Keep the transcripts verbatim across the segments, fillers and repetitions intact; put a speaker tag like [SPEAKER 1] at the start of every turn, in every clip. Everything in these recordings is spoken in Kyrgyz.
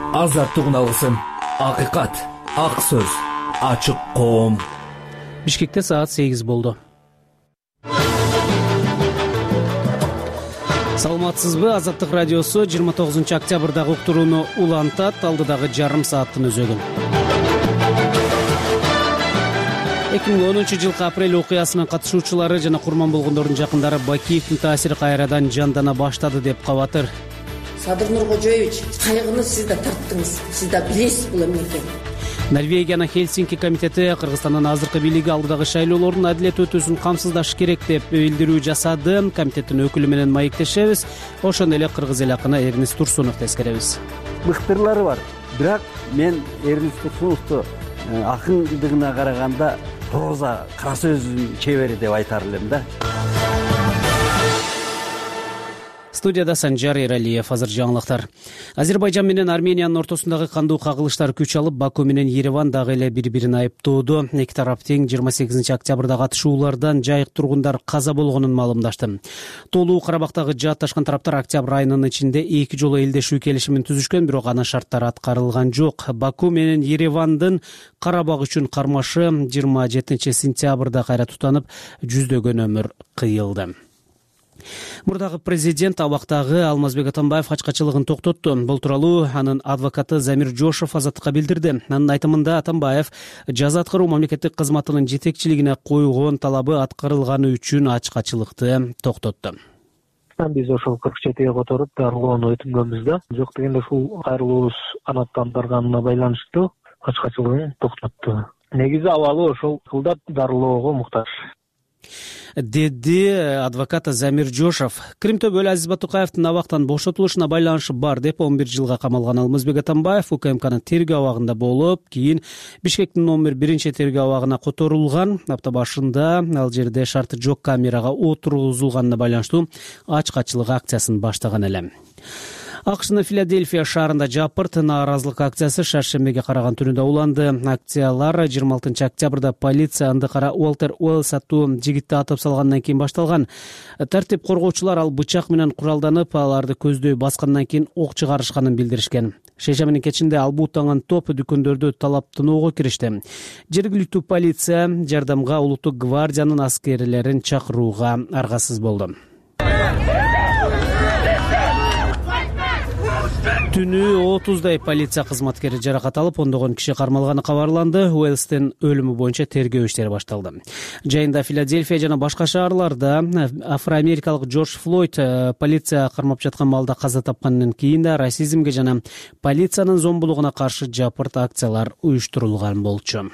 [SPEAKER 1] азаттыгын алсын. Акыйкат, ак сөз, ачык коом.
[SPEAKER 2] Бишкекте саат сегиз болду. Саламатсызбы? Азаттык радиосу жыйырма тогузунчу октябрдагы уктурууну улантат. Алдыдагы жарым сааттын өзөгүн. эки миң онунчу жылкы апрель окуясынын катышуучулары жана курман болгондордун жакындары Бакиевдин таасири кайрадан жандана баштады деп кабатыр.
[SPEAKER 3] Садыр Нуркожоевич, кайгыны сиз да тарттыңыз, сиз да билесиз бул эмнекен.
[SPEAKER 2] Норвегиянын Хельсинки комитети Кыргызстандын азыркы бийлиги алдыдагы шайлоолордун адилет өтүүсүн камсыздаш керек деп билдирүү жасады. Комитеттин өкүлү менен маектешебиз. Ошондой эле кыргыз эл акыны Эрнис Турсуновду эскеребиз.
[SPEAKER 4] Быктырлары бар. Бирок мен Эрнис Турсуновду акындыгына караганда проза, кара сөздүн чебери деп айтар элем да.
[SPEAKER 2] Студияда Санжар Эралиев. Азыр жаңылыктар. Азербайжан менен Армениянын ортосундагы кандуу кагылыштар күч алып, Баку менен Ереван дагы эле бири-бирин айыптоодо. Эки тарап тең жыйырма сегизинчи октябрда катышуулардан жайык тургундар каза болгонун маалымдашты. Толуу Карабактагы жаатташкан тараптар октябрь айынын ичинде эки жолу элдешүү келишимин түзүшкөн, бирок анын шарттары аткарылган жок. Баку менен Еревандын Карабак үчүн кармашы жыйырма жетинчи сентябрда кайра тутанып, жүздөгөн өмүр кыйылды. Мурдагы президент абактагы Алмазбек Атамбаев качкачылыгын токтотту. Бул тууралуу анын адвокаты Замир Жошов Азаттыкка билдирди. Анын айтымында Атамбаев жаза аткаруу мамлекеттик кызматынын жетекчилигине койгон талабы аткарылганы үчүн ачкачылыкты токтотту.
[SPEAKER 5] Биз ошол кырк жетиге которуп дарылоону өтүнгөнбүз да. Жок дегенде ушул кайрылуубуз канааттандырганына байланыштуу ачкачылыгын токтотту. Негизи абалы ошол кылдап дарылоого муктаж,
[SPEAKER 2] деди адвокат Замир Жошов. Крим төбөлү Азиз Батукаевдин абактан бошотулушуна байланышы бар деп он бир жылга камалган Алмазбек Атамбаев УКМКнын тергөө абагында болуп, кийин Бишкектин он биринчи тергөө абагына которулган. Апта башында ал жерде шарты жок камерага отургузулганына байланыштуу ачкачылык акциясын баштаган эле. АКШнын Филадельфия шаарында жапырт нааразылык акциясы шаршембиге караган түнүндө уланды. Акциялар жыйырма алтынчы октябрда полиция андыкара Уолтер Уэллс аттуу жигитти атып салгандан кийин башталган. Тартип коргоочулар ал бычак менен куралданып, аларды көздөй баскандан кийин ок чыгарышканын билдиришкен. Шейшембинин кечинде ал буутанган топ дүкөндөрдү талаптоого киришти. Жергиликтүү полиция жардамга улуттук гвардиянын аскерлерин чакырууга аргасыз болду. Түнү отуздай полиция кызматкери жаракат алып, ондогон киши кармалганы кабарланды. Уэлстин өлүмү боюнча тергөө иштери башталды. Жайында Филадельфия жана башка шаарларда афроамерикалык Джордж Флойд полиция кармап жаткан маалда каза тапкандан кийин да расизмге жана полициянын зомбулугуна каршы жапырт акциялар уюштурулган болчу.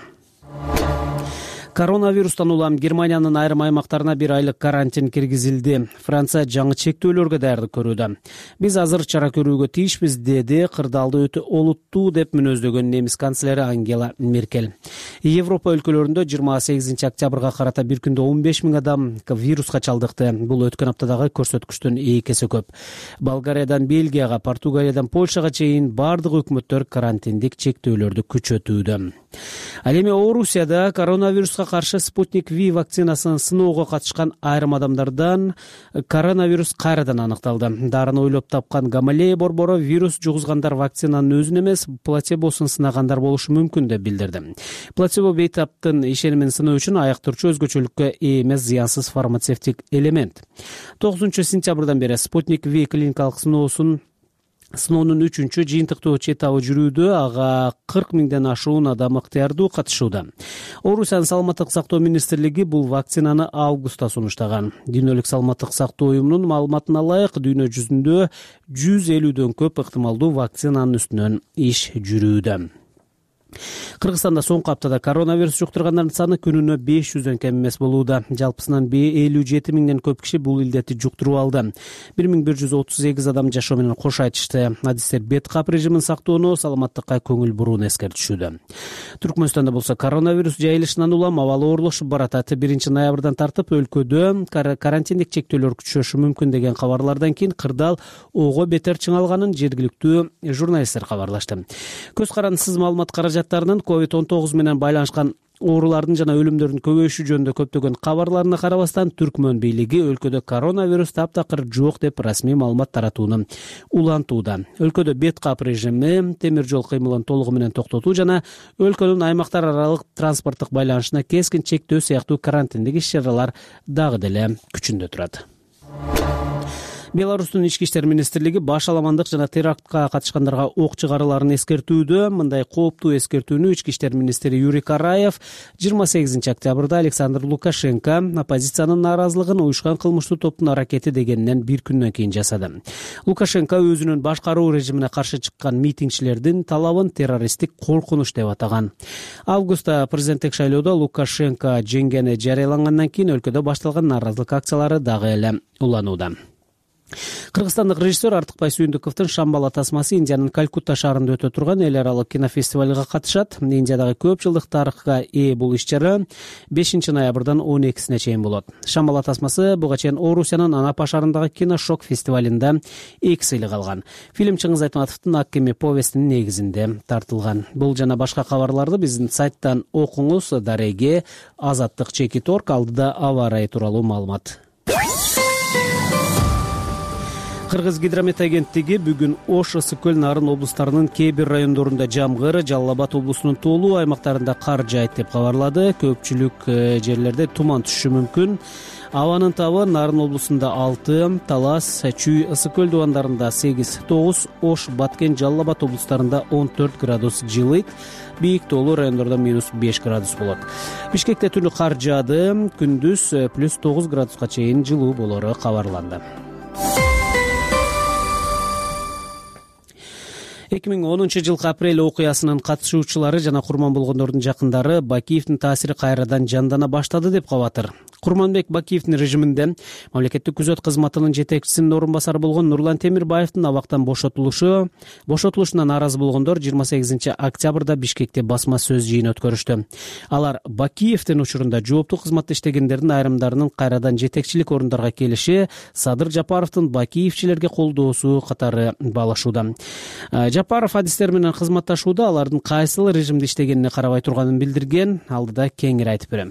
[SPEAKER 2] Коронавирустан улам Германиянын айрым аймактарына бир айлык карантин киргизилди. Франция жаңы чектөөлөргө даярдык көрүүдө. Биз азыр чара көрүүгө тийишпиз, деди кырдаалды өтө олуттуу деп мүнөздөгөн немис канцлери Ангела Меркель. Европа өлкөлөрүндө жыйырма сегизинчи октябрга карата бир күндө он беш миң адам вируска чалдыкты. Бул өткөн аптадагы көрсөткүчтөн эки эсе көп. Болгариядан Бельгияга, Португалиядан Польшага чейин бардык өкмөттөр карантиндик чектөөлөрдү күчөтүүдө. Ал эми Орусияда коронавируска каршы Спутник Ви вакцинасын сыноого катышкан айрым адамдардан коронавирус кайрадан аныкталды. Дарын ойлоп тапкан Гамалея борбору вирус жугузгандар вакцинанын өзүн эмес, плацебосун сынагандар болушу мүмкүн деп билдирди. Плацебо бейтаптын ишенимин сыноо үчүн аяктырчу өзгөчөлүккө ээ эмес зыянсыз фармацевтик элемент. тогузунчу сентябрдан бери Спутник Ви клиникалык сыноосун Сыноонун үчүнчү жыйынтыктуу этабы жүрүүдө, ага кырк миңден ашуун адам ыктыярдуу катышууда. Орусиянын саламаттык сактоо министрлиги бул вакцинаны августта сунуштаган. Дүйнөлүк саламаттык сактоо уюмунун маалыматына ылайык, дүйнө жүзүндө жүз элүүдөн көп ыктымалдуу вакцинанын үстүнөн иш жүрүүдө. Кыргызстанда соңку аптада коронавирус жуктургандардын саны күнүнө беш жүздөн кем эмес болууда. Жалпысынан элүү жети миңден көп киши бул илдетти жуктуруп алды. бир миң бир жүз отуз сегиз адам жашоо менен кош айтышты. Адистер бет кап режимин сактоону, саламаттыкка көңүл бурууну эскертишүүдө. Түркмөнстанда болсо коронавирус жайылышынан улам абалы оорлошуп баратат. биринчи ноябрдан тартып өлкөдө карантиндик чектөөлөр күчөшүшү мүмкүн деген кабарлардан кийин кырдаал ого бетер чыңалганын жергиликтүү журналисттер кабарлашты. Көз карандысыз маалымат каражаттарынын ковид он тогуз менен байланышкан Оорулардын жана өлүмдөрдүн көбөйүшү жөнүндө көптөгөн кабарларына карабастан Түркмөн бийлиги өлкөдө коронавирус таптакыр жок деп расмий маалымат таратууну улантууда. Өлкөдө бет кап режими, темир жол кыймылын толугу менен токтотуу жана өлкөнүн аймактар аралык транспорттук байланышына кескин чектөө сыяктуу карантиндик иш-чаралар дагы деле күчүндө турат. Беларустун ички иштер министрлиги баш аламандык жана терактка катышкандарга ок чыгарыларын эскертүүдө. Мындай кооптуу эскертүүнү ички иштер министри Юрий Караев жыйырма сегизинчи октябрда Александр Лукашенко оппозициянын нааразылыгын уюшкан кылмыштуу топтун аракети дегенинен бир күндөн кийин жасады. Лукашенко өзүнүн башкаруу режимине каршы чыккан митингчилердин талабын террористтик коркунуч деп атаган. Августта президенттик шайлоодо Лукашенко жеңгени жарыялангандан кийин өлкөдө башталган нааразылык акциялары дагы эле уланууда. Кыргызстандык режиссер Артыкбай Сүйүндүковдун Шамбала тасмасы Индиянын Калькутта шаарында өтө турган эл аралык кинофестивалга катышат. Индиядагы көп жылдык тарыхка ээ бул иш-чара бешинчи ноябрдан он экисине чейин болот. Шамбала тасмасы буга чейин Орусиянын Анапа шаарындагы киношок фестивалында эки сыйлык алган. Фильм Чыңгыз Айтматовдун Ак кеме повестинин негизинде тартылган. Бул жана башка кабарларды биздин сайттан окуңуз. Дареге, Азаттык, Чекит Орг, алдыда аба ырайы тууралуу маалымат. Кыргыз гидромет агенттиги бүгүн Ош, Ысык көл, Нарын облустарынын кээ бир райондорунда жамгыр, Жалал Абад облусунун тоолуу аймактарында кар жаайт деп кабарлады. Көпчүлүк жерлерде туман түшүшү мүмкүн. Абанын табы Нарын облусунда алты, Талас, Чүй, Ысык көл дубандарында сегиз тогуз, Ош, Баткен, Жалал Абад облустарында он төрт градус жылыйт. Бийик тоолуу райондордо минус беш градус болот. Бишкекте түнү кар жаады, күндүз плюс тогуз градуска чейин жылуу болору кабарланды. эки миң онунчу жылкы апрель окуясынын катышуучулары жана курман болгондордун жакындары Бакиевдин таасири кайрадан жандана баштады деп кабатыр. Курманбек Бакиевдин режиминде мамлекеттик күзөт кызматынын жетекчисинин орун басары болгон Нурлан Темирбаевдин абактан бошотулушу бошотулушуна нааразы болгондор жыйырма сегизинчи октябрда Бишкекте басма сөз жыйын өткөрүштү. Алар Бакиевдин учурунда жооптуу кызматта иштегендердин айрымдарынын кайрадан жетекчилик орундарга келиши Садыр Жапаровдун Бакиевчилерге колдоосу катары баалашууда. Жапаров адистер менен кызматташууда алардын кайсыл режимде иштегенине карабай турганын билдирген. Алдыда кеңири айтып берем.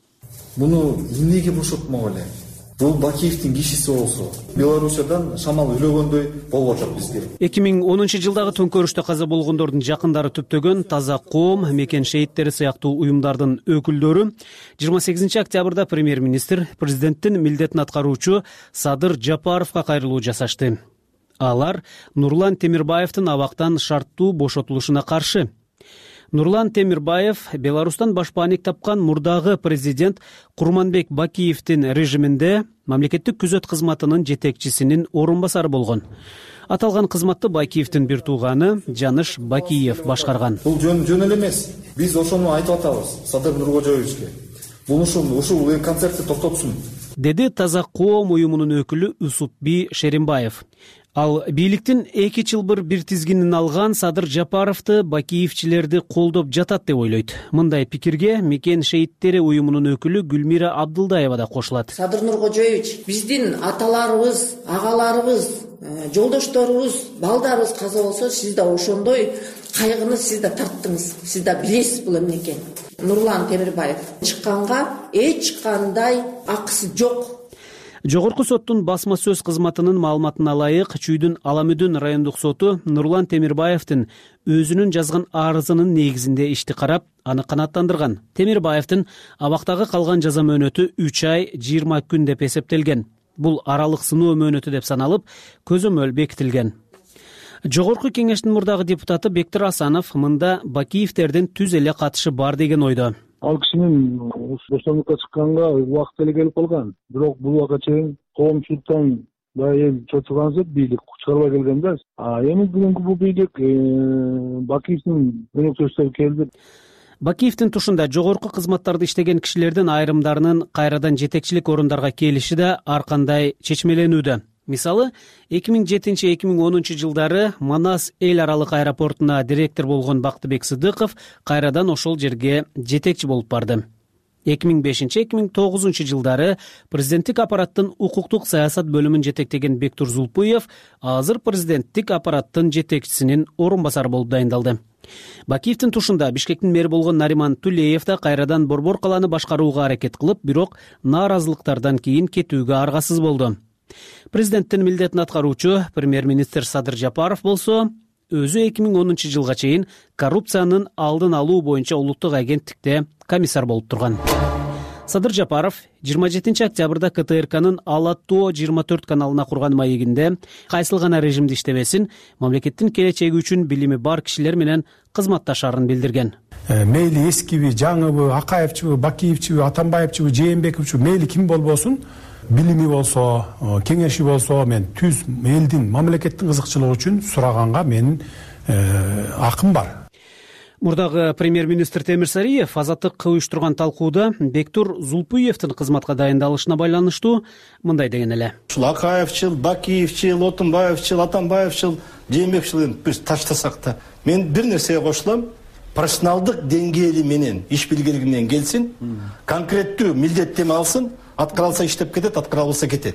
[SPEAKER 6] Муну эмнеге бошотмок эле? Бул Бакиевдин кишиси болсо, Белоруссиядан шамал үйлөгөндөй болуп атат бизге.
[SPEAKER 2] эки миң онунчу жылдагы төңкөрүштө каза болгондордун жакындары түптөгөн Таза коом, Мекен шейиттери сыяктуу уюмдардын өкүлдөрү жыйырма сегизинчи октябрда премьер-министр, президенттин милдетин аткаруучу Садыр Жапаровго кайрылуу жасашты. Алар Нурлан Темирбаевдин абактан шарттуу бошотулушуна каршы. Нурлан Темирбаев Беларустан башпаанек тапкан мурдагы президент Курманбек Бакиевдин режиминде мамлекеттик күзөт кызматынын жетекчисинин орун басары болгон. Аталган кызматты Бакиевдин бир тууганы Жаныш Бакиев башкарган.
[SPEAKER 6] Бул жөн жөн эле эмес. Биз ошону айтып атабыз Садыр Нуркожоевичке. Мунушун ушул концертти токтотсун,
[SPEAKER 2] деди Таза коом уюмунун өкүлү Усупби Шеримбаев. Ал бийликтин эки чылбыр бир тизгинин алган Садыр Жапаровду Бакиевчилерди колдоп жатат деп ойлойт. Мындай пикирге Мекен шейиттери уюмунун өкүлү Гүлмира Абдылдаева да кошулат.
[SPEAKER 3] Садыр Нуркожоевич, биздин аталарыбыз, агаларыбыз, жолдошторубуз, балдарыбыз каза болсо, сиз да ошондой кайгыны сиз да тарттыңыз. Сиз да билесиз бул эмне экенин. Нурлан Темирбаев чыкканга эч кандай акысы жок.
[SPEAKER 2] Жогорку соттун басма сөз кызматынын маалыматына ылайык, Чүйдүн Аламүдүн райондук соту Нурлан Темирбаевдин өзүнүн жазган арызынын негизинде ишти карап, аны канааттандырган. Темирбаевдин абактагы калган жаза мөөнөтү үч ай жыйырма күн деп эсептелген. Бул аралык сыноо мөөнөтү деп саналып, көзөмөл бекитилген. Жогорку кеңештин мурдагы депутаты Бектир Асанов мында Бакиевдердин түз эле катышы бар деген ойдо.
[SPEAKER 7] Ал кишинин боштондукка чыкканга убакыт эле келип калган. Бирок бул убакка чейин коомчулуктан баягы эл чочуган жок, бийлик чыгарбай келген да. А эми бүгүнкү бул бийлик Бакиевдин өнөктөштөрү келди.
[SPEAKER 2] Бакиевдин тушунда жогорку кызматтарды иштеген кишилердин айрымдарынын кайрадан жетекчилик орундарга келиши да ар кандай чечмеленүүдө. Мисалы, эки миң жетинчи — эки миң онунчу жылдары Манас эл аралык аэропортуна директор болгон Бактыбек Сыдыков кайрадан ошол жерге жетекчи болуп барды. эки миң бешинчи — эки миң тогузунчу жылдары президенттик аппараттын укуктук саясат бөлүмүн жетектеген Бектур Зулпуев азыр президенттик аппараттын жетекчисинин орун басары болуп дайындалды. Бакиевдин тушунда Бишкектин мэри болгон Нариман Тулеев да кайрадан Борбор калааны башкарууга аракет кылып, бирок нааразылыктардан кийин кетүүгө аргасыз болду. Президенттин милдетин аткаруучу премьер-министр Садыр Жапаров болсо өзү эки миң онунчу жылга чейин коррупциянын алдын алуу боюнча улуттук агенттикте комиссар болуп турган. Садыр Жапаров жыйырма жетинчи октябрда ка тэ эр канын Ала тоо жыйырма төрт каналына курган маегинде кайсыл гана режимде иштебесин, мамлекеттин келечеги үчүн билими бар кишилер менен кызматташарын билдирген.
[SPEAKER 8] Мейли эскиби, жаңыбы, Акаевчибы, Бакиевчиби, Атамбаевчиби, Жээнбековчиби, мейли ким болбосун, билими болсо, кеңеши болсо, мен түз элдин, мамлекеттин кызыкчылыгы үчүн сураганга менин акым бар.
[SPEAKER 2] Мурдагы премьер-министр Темир Сариев Азаттык уюштурган талкууда Бектур Зулпуевдин кызматка дайындалышына байланыштуу мындай деген эле.
[SPEAKER 9] Ушул Акаевчил, Бакиевчил, Отунбаевчил, Атамбаевчил, Жээнбековчил биз таштасак да, мен бир нерсеге кошулам. Профессионалдык деңгээли менен иш билгелигинен келсин, конкреттүү милдеттеме алсын, аткара алса иштеп кетет, аткара албаса кетет.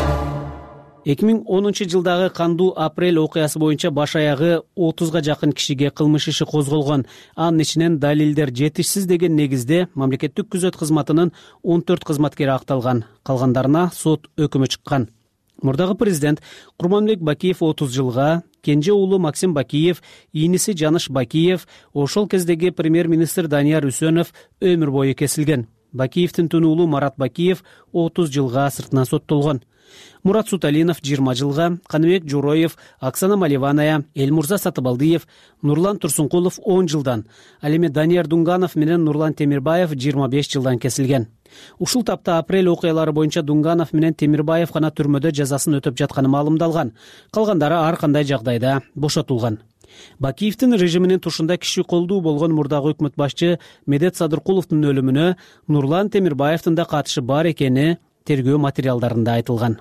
[SPEAKER 2] эки миң онунчу жылдагы кандуу апрель окуясы боюнча баш аягы отузга жакын кишиге кылмыш иши козголгон. Анын ичинен далилдер жетишсиз деген негизде мамлекеттик күзөт кызматынын он төрт кызматкери акталган, калгандарына сот өкүмү чыккан. Мурдагы президент Курманбек Бакиев отуз жылга, кенже уулу Максим Бакиев, ийниси Жаныш Бакиев, ошол кездеги премьер-министр Данияр Үсөнов өмүр бою кесилген. Бакиевдин тун уулу Марат Бакиев отуз жылга сыртынан соттолгон. Мурат Суталинов жыйырма жылга, Каныбек Журоев, Оксана Маливаная, Элмурза Сатыбалдиев, Нурлан Турсункулов он жылдан, ал эми Данияр Дунганов менен Нурлан Темирбаев жыйырма беш жылдан кесилген. Ушул тапта апрель окуялары боюнча Дунганов менен Темирбаев гана түрмөдө жазасын өтөп жатканы маалымдалган. Калгандары ар кандай жагдайда бошотулган. Бакиевдин режиминин тушунда киши колдуу болгон мурдагы өкмөт башчы Медет Садыркуловдун өлүмүнө Нурлан Темирбаевдин да катышы бар экени тергөө материалдарында айтылган.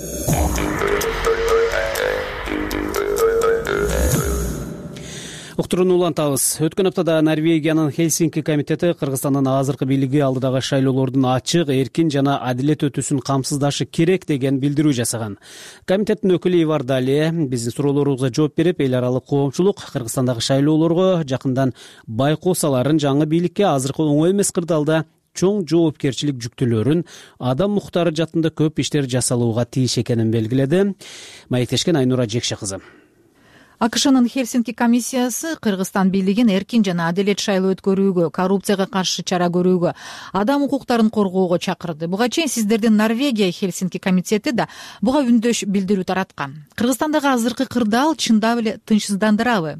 [SPEAKER 2] Уктурууну улантабыз. Өткөн аптада Норвегиянын Хельсинки комитети Кыргызстандын азыркы бийлиги алдыдагы шайлоолордун ачык, эркин жана адилет өтүүсүн камсыздашы керек деген билдирүү жасаган. Комитеттин өкүлү Ивар Дали биздин суроолорубузга жооп берип, эл аралык коомчулук Кыргызстандагы шайлоолорго жакындан байкоо саларын жаңы бийликке азыркы оңой эмес кырдаалда чоң жоопкерчилик жүктөлөрүн, адам муктары жатында көп иштер жасалууга тийиш экенин белгиледи. Маектешкен Айнура Жекше кызы.
[SPEAKER 10] А К Шнын Хельсинки комиссиясы Кыргызстан бийлигин эркин жана адилет шайлоо өткөрүүгө, коррупцияга каршы чара көрүүгө, адам укуктарын коргоого чакырды. Буга чейин сиздердин Норвегия Хельсинки комитети да буга үндөш билдирүү тараткан. Кыргызстандагы азыркы кырдаал чындап эле тынчсыздандырабы?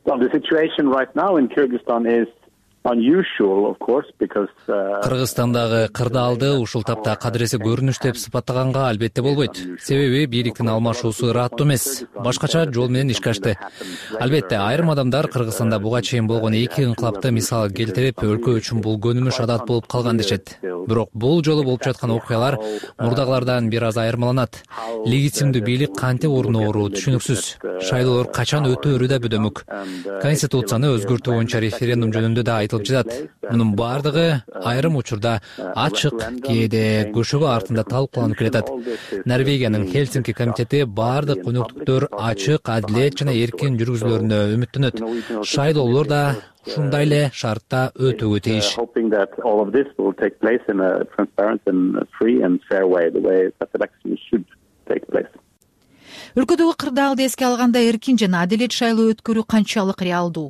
[SPEAKER 11] Кыргызстандагы кырдаалды ушул тапта кадыресе көрүнүш деп сыпаттаганга албетте болбойт. Себеби бийликтин алмашуусу ыраттуу эмес, башкача жол менен ишке ашты. Албетте айрым адамдар Кыргызстанда буга чейин болгон эки инкылапты мисал келтирип, өлкө үчүн бул көнүмүш адат болуп калган дешет. Бирок бул жолу болуп жаткан окуялар мурдагылардан бир аз айырмаланат. Легитимдүү бийлик кантип орноору түшүнүксүз. Шайлоолор качан өтөөрү да бөдөмүк. Конституцияны өзгөртүү боюнча референдум жөнүндө да айтылып жатат. Мунун бардыгы айрым учурда ачык, кээде көшөгө артында талкууланып келатат. Норвегиянын Хельсинки комитети бардык өнөктүктөр ачык, адилет жана эркин жүргүзүлөрүнө үмүттөнөт. Шайлоолор да ушундай эле шартта өтүүгө тийиш.
[SPEAKER 10] Өлкөдөгү кырдаалды эске алганда эркин жана адилет шайлоо өткөрүү канчалык реалдуу?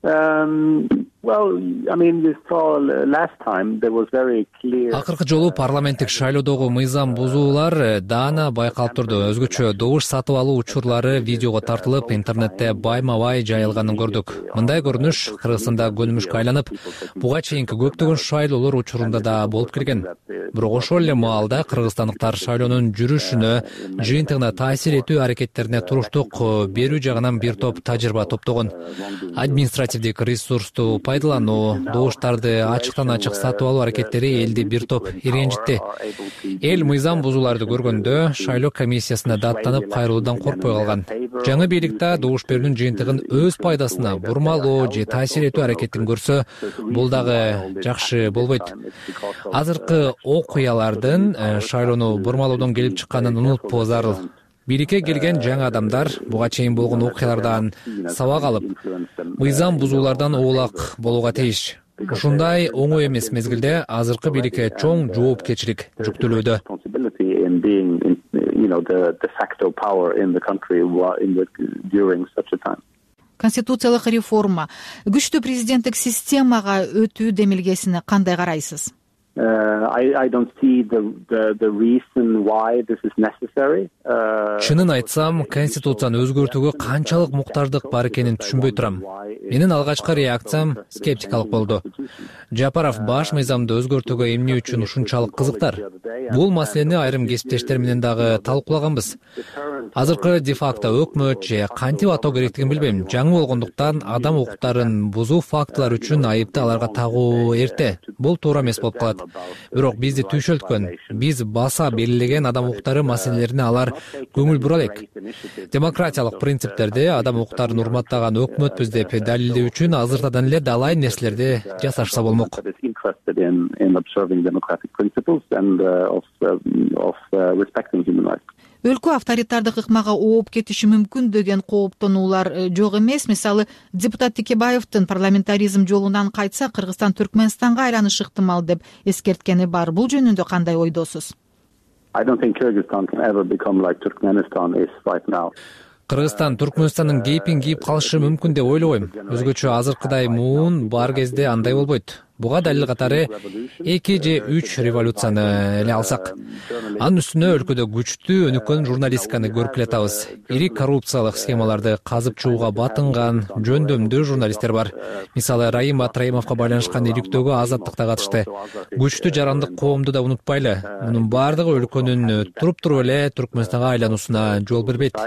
[SPEAKER 11] Акыркы жолу парламенттик шайлоодогу мыйзам бузуулар даана байкалып турду. Өзгөчө добуш сатып алуу учурлары видеого тартылып, интернетте байма-бай жайылганын көрдүк. Мындай көрүнүш Кыргызстанда көнүмүшкө айланып, буга чейинки көптөгөн шайлоолор учурунда да болуп келген. Бирок ошол эле маалда кыргызстандыктар шайлоонун жүрүшүнө, жыйынтыгына таасир этүү аракеттерине туруктук берүү жагынан бир топ тажрыйба топтогон. Административдик ресурсту пайдалануу, добуштарды ачыктан ачык сатып алуу аракеттери элди бир топ иренжитти. Эл мыйзам бузууларды көргөндө шайлоо комиссиясына даттанып кайрылуудан коркпой калган. Жаңы бийликте добуш берүүнүн жыйынтыгын өз пайдасына бурмалоо же таасир этүү аракетин көрсө, бул дагы жакшы болбойт. Азыркы окуялардын шайлоону бурмалоодон келип чыкканын унутпоо зарыл. бийликке келген жаңы адамдар буга чейин болгон окуялардан сабак алып, мыйзам бузуулардан оолак болууга тийиш. Ушундай оңой эмес мезгилде азыркы бийликке чоң жоопкерчилик жүктөлүүдө.
[SPEAKER 10] Конституциялык реформа, күчтүү президенттик системага өтүү демилгесине кандай карайсыз?
[SPEAKER 11] Чынын айтсам, конституцияны өзгөртүүгө канчалык муктаждык бар экенин түшүнбөй турам. Менин алгачкы реакциям скептикалык болду. Жапаров баш мыйзамды өзгөртүүгө эмне үчүн ушунчалык кызыктар? Бул маселени айрым кесиптештер менен дагы талкуулаганбыз. Азыркы де-факто өкмөт же кантип атоо керектигин билбейм. Жаңы болгондуктан адам укуктарын бузуу фактылары үчүн айыпты аларга тагуу эрте. Бул туура эмес болуп калат. Бирок бизди түйшөлткөн, биз баса белгилеген адам укуктары маселелерине алар көңүл бура элек. Демократиялык принциптерди, адам укуктарын урматтаган өкмөтпүз деп далилдөө үчүн азыртадан эле далай нерселерди жасашса болмок.
[SPEAKER 10] Өлкө авторитардык ыкмага ооп кетиши мүмкүн деген кооптонуулар жок эмес. Мисалы, депутат Текебаевдин парламентаризм жолунан кайтса, Кыргызстан Түркмөнстанга айланышы ыктымал деп эскерткени бар. Бул жөнүндө кандай ойдосуз?
[SPEAKER 11] Кыргызстан Түркмөнстандын кейпин кийип калышы мүмкүн деп ойлобойм. Өзгөчө азыркыдай муун бар кезде андай болбойт. Буга далил катары эки же үч революцияны эле алсак. Анын үстүнө өлкөдө күчтүү өнүккөн журналистиканы көрүп келатабыз. Ири коррупциялык схемаларды казып чыгууга батынган жөндөмдүү журналисттер бар. Мисалы, Раим Батраимовго байланышкан иликтөөгө Азаттыкта катышты. Күчтүү жарандык коомду да унутпайлы. Мунун бардыгы өлкөнүн туруп туруп эле Түркмөнстанга айлануусуна жол бербейт.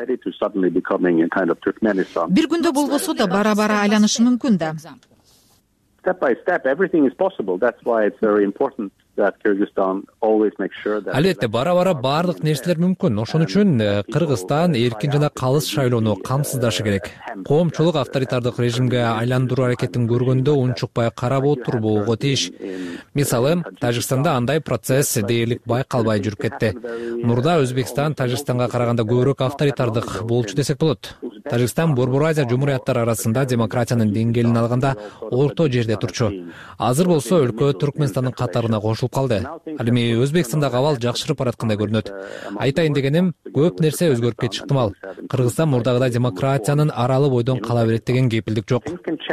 [SPEAKER 10] Бир күндө болбосо да бара-бара айланышы мүмкүн да.
[SPEAKER 12] Step by step, everything is possible. That's why it's very important that Kyrgyzstan always makes sure that...
[SPEAKER 11] Албетте, бара-бара бардык нерселер мүмкүн. Ошон үчүн Кыргызстан эркин жана калыс шайлоону камсыздашы керек. Коомчулук авторитардык режимге айландыруу аракетин көргөндө унчукпай карап отурбоого тийиш. Мисалы, Тажикстанда андай процесс дээрлик байкалбай жүрүп кетти. Мурда Өзбекстан Тажикстанга караганда көбүрөөк авторитардык болчу десек болот. Тажикстан Борбор Азия жумурияттары арасында демократиянын деңгээлин алганда орто жерде турчу. Азыр болсо өлкө Түркмөнстандын катарына кошулуп калды. Ал эми Өзбекстандагы абал жакшырып бараткандай көрүнөт. Айтайын дегеним, көп нерсе өзгөрүп кетиши ыктымал. Кыргызстан мурдагыдай демократиянын аралы бойдон кала берет деген кепилдик жок.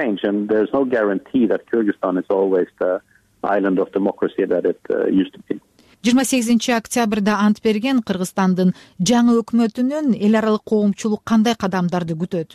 [SPEAKER 10] жыйырма сегизинчи октябрда ант берген Кыргызстандын жаңы өкмөтүнөн эл аралык коомчулук кандай кадамдарды күтөт?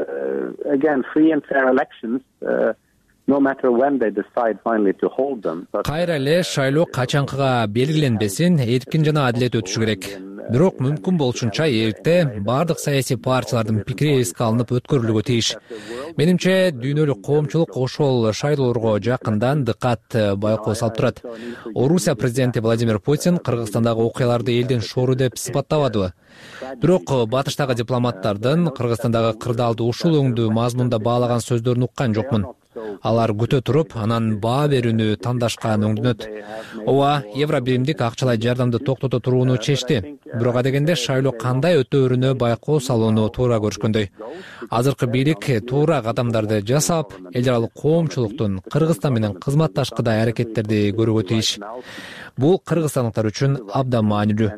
[SPEAKER 11] Кайра эле шайлоо качанкыга белгиленбесин, эркин жана адилет өтүшү керек. Бирок мүмкүн болушунча эрте бардык саясий партиялардын пикири эске алынып өткөрүлүүгө тийиш. Менимче, дүйнөлүк коомчулук ошол шайлоолорго жакындан дыкат байкоо салып турат. Орусия президенти Владимир Путин Кыргызстандагы окуяларды элдин шору деп сыпаттабадыбы? Бирок батыштагы дипломаттардын Кыргызстандагы кырдаалды ушул өңдүү мазмунда баалаган сөздөрүн уккан жокмун. Алар күтө туруп, анан баа берүүнү тандашкан өңдөнөт. Ооба, евро биримдик акчалай жардамды токтото турууну чечти. Бирок адегенде шайлоо кандай өтөөрүнө байкоо салууну туура көрүшкөндөй. Азыркы бийлик туура кадамдарды жасап, эл аралык коомчулуктун Кыргызстан менен кызматташкыдай аракеттерди көрүүгө тийиш. Бул кыргызстандыктар үчүн абдан маанилүү.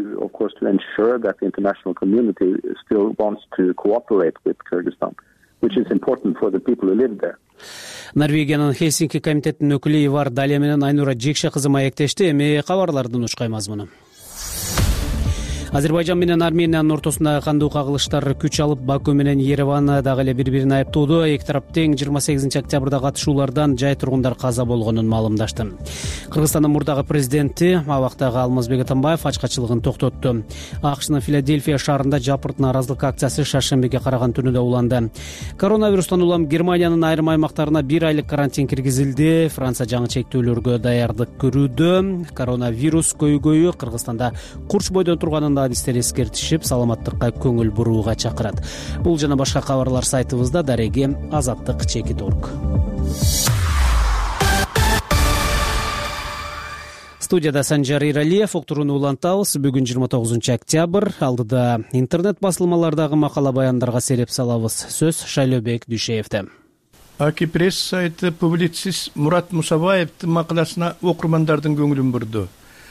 [SPEAKER 12] Which is important for the people who live there.
[SPEAKER 2] Норвегиянын Хельсинки комитетинин өкүлү Ивар Далия менен Айнура Жекше кызы маектешти. Эми кабарлардын учкай мазмуну. Азербайжан менен Армениянын ортосундагы кандуу кагылыштар күч алып, Баку менен Ереван дагы эле бири-бирин айыптоодо. Эки тарап тең жыйырма сегизинчи октябрда катышуулардан жай тургундар каза болгонун маалымдашты. Кыргызстандын мурдагы президенти абактагы Алмазбек Атамбаев ачкачылыгын токтотту. АКШнын Филадельфия шаарында жапырт нааразылык акциясы шаршембиге караган түнүдө уланды. Коронавирустан улам Германиянын айрым аймактарына бир айлык карантин киргизилди. Франция жаңы чектөөлөргө даярдык көрүүдө. Коронавирус көйгөйү Кыргызстанда курч бойдон турганын адистер эскертишип, саламаттыкка көңүл бурууга чакырат. Бул жана башка кабарлар сайтыбызда. Дареги Азаттык чекит орг. Студияда Санжар Иралиев, уктурууну улантабыз. Бүгүн жыйырма тогузунчу октябрь. Алдыда интернет басылмалардагы макала баяндарга сереп салабыз. Сөз Шайлообек Дүйшеевде.
[SPEAKER 13] Аки пресс сайты публицист Мурат Мусабаевдин макаласына окурмандардын көңүлүн бурду.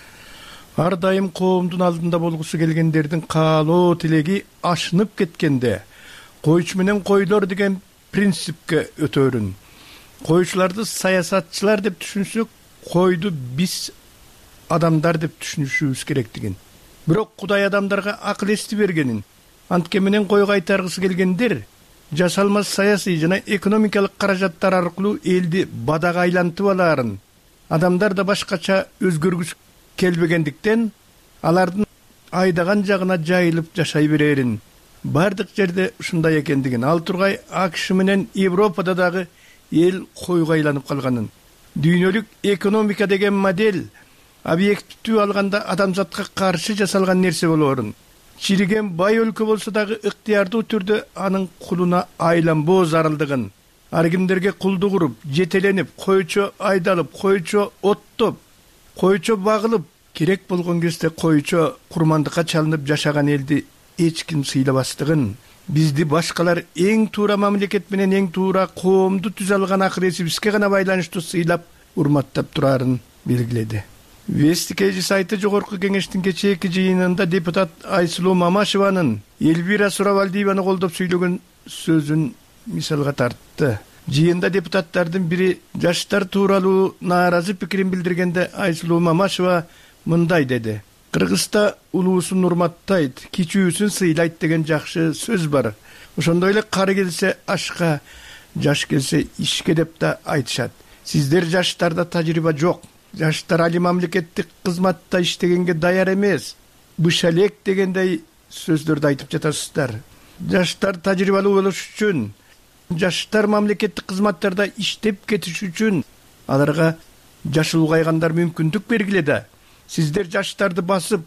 [SPEAKER 13] Ар дайым коомдун алдында болгусу келгендердин каалоо тилеги ашынып кеткенде, койчу менен койлор деген принципке өтөрүн. Койчуларды саясатчылар деп түшүнсөк, койду биз адамдар деп түшүнүшүбүз керектигин. Бирок Кудай адамдарга акыл эсти бергенин, антке менен койго айтаргысы келгендер жасалмас саясий жана экономикалык каражаттар аркылуу элди бадага айлантып алаарын, адамдар да башкача өзгөргүсү келбегендиктен алардын айдаган жагына жайылып жашай берерин, бардык жерде ушундай экендигин, ал тургай АКШ менен Европада дагы эл койго айланып калганын, дүйнөлүк экономика деген модель объективдүү алганда адамзатка каршы жасалган нерсе болоорун, чириген бай өлкө болсо дагы ыктыярдуу түрдө анын кулуна айланбоо зарылдыгын, ар кимдерге кулдук уруп, жетеленип, койчо айдалып, койчо оттоп, койчо багылып, керек болгон кезде койчо курмандыкка чалынып жашаган элди эч ким сыйлабастыгын, бизди башкалар эң туура мамлекет менен эң туура коомду түзө алган акыресибизге гана байланыштуу сыйлап, урматтап турарын белгиледи. Вестикеji сайты жогорку кеңештин кечээки жыйынында депутат Айсулуу Мамашеванын Эльвира Суравалдиеваны колдоп сүйлөгөн сөзүн мисалга тартты. Жыйында депутаттардын бири жаштар тууралуу нааразы пикирин билдиргенде Айсулуу Мамашева мындай деди: Кыргызста улуусун урматтайт, кичүүсүн сыйлайт деген жакшы сөз бар. Ошондой эле кары келсе ашка, жаш келсе ишке деп да айтышат. Сиздер жаштарда тажрыйба жок. Жаштар али мамлекеттик кызматта иштегенге даяр эмес. Быша элек дегендей сөздөрдү айтып жатасыздар. Жаштар тажрыйбалуу болуш үчүн, жаштар мамлекеттик кызматтарда иштеп кетиш үчүн аларга жашы улгайгандар мүмкүндүк бергиле. Сиздер жаштарды басып,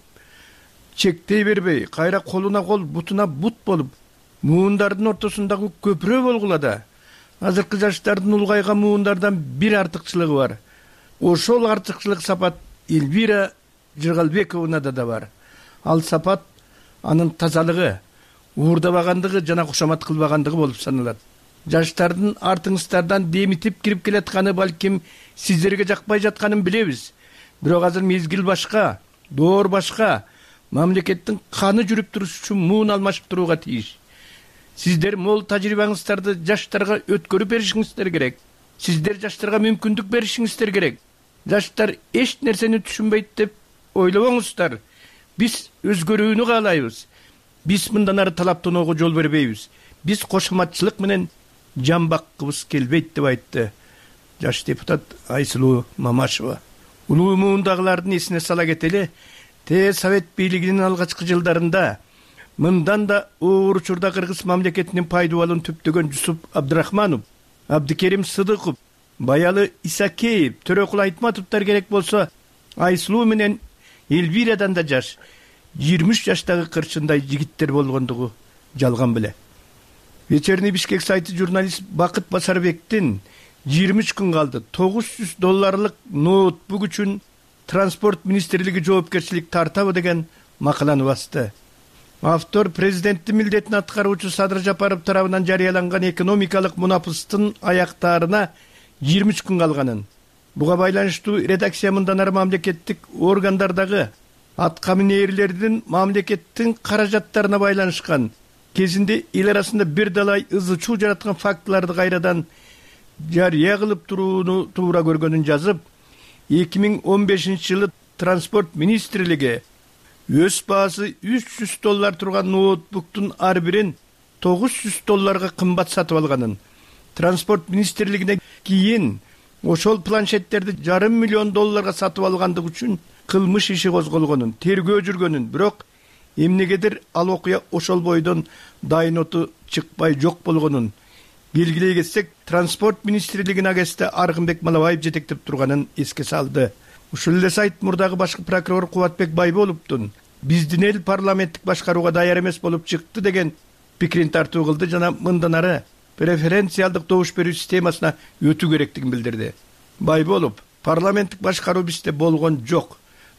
[SPEAKER 13] чектей бербей, кайра колуна кол, бутуна бут болуп, муундардын ортосундагы көпүрө болгула да. Азыркы жаштардын улгайган муундардан бир артыкчылыгы бар. Ошол артыкчылык сапат Эльвира Жыргалбековнада да бар. Ал сапат анын тазалыгы, уурдабагандыгы жана кушамат кылбагандыгы болуп саналат. Жаштардын артыңыздардан демитип кирип келатканы балким сиздерге жакпай жатканын билебиз. Бирок азыр мезгил башка, доор башка, мамлекеттин каны жүрүп туруш үчүн муун алмашып турууга тийиш. Сиздер мол тажрыйбаңыздарды жаштарга өткөрүп беришиңиздер керек. Сиздер жаштарга мүмкүндүк беришиңиздер керек. Жаштар эч нерсени түшүнбөйт деп ойлобоңуздар. Биз өзгөрүүнү каалайбыз. Биз мындан ары талаптоого жол бербейбиз. Биз кошоматчылык менен жан баккыбыз келбейт деп айтты жаш депутат Айсулуу Мамашева. Улуу муундагылардын эсине сала кетели, Те Совет бийлигинин алгачкы жылдарында мындан да оор учурда Кыргыз мамлекетинин пайдубалын түптөгөн Жусуп Абдрахманов, Абдикерим Сыдыков, Баялы Исакеев, Төрөкул Айтматовдор керек болсо, Айсулуу менен Эльвирадан да жаш, жыйырма үч жаштагы кырчындай жигиттер болгондугу жалган беле. Вечерний Бишкек сайты журналист Бакыт Басарбектин жыйырма үч күн калды тогуз жүз долларлык ноутбук үчүн транспорт министрлиги жоопкерчилик тартабы деген макаланы басты. Автор президенттин милдетин аткаруучу Садыр Жапаров тарабынан жарыяланган экономикалык мунапыстын аяктаарына жыйырма үч күн калганын, буга байланыштуу редакция мындан ары мамлекеттик органдардагы аткаминерлердин мамлекеттин каражаттарына байланышкан кезинде эл арасында бир далай ызы чуу жараткан фактыларды кайрадан жарыя кылып турууну туура көргөнүн жазып, эки миң он бешинчи жылы транспорт министрлиги өз баасы үч жүз доллар турган ноутбуктун ар бирин тогуз жүз долларга кымбат сатып алганын, транспорт министрлигине кийин ошол планшеттерди жарым миллион долларга сатып алгандыгы үчүн кылмыш иши козголгонун, тергөө жүргөнүн, бирок эмнегедир ал окуя ошол бойдон дайноту чыкпай жок болгонун белгилей кетсек, транспорт министрлигине агесте Аргынбек Малабаев жетектеп турганын эске салды. Ушул эле сайт мурдагы башкы прокурор Кубатбек Байболовдун биздин эл парламенттик башкарууга даяр эмес болуп чыкты деген пикирин тартуу кылды жана мындан ары преференциалдык добуш берүү системасына өтүү керектигин билдирди. Байболов: парламенттик башкаруу бизде болгон жок.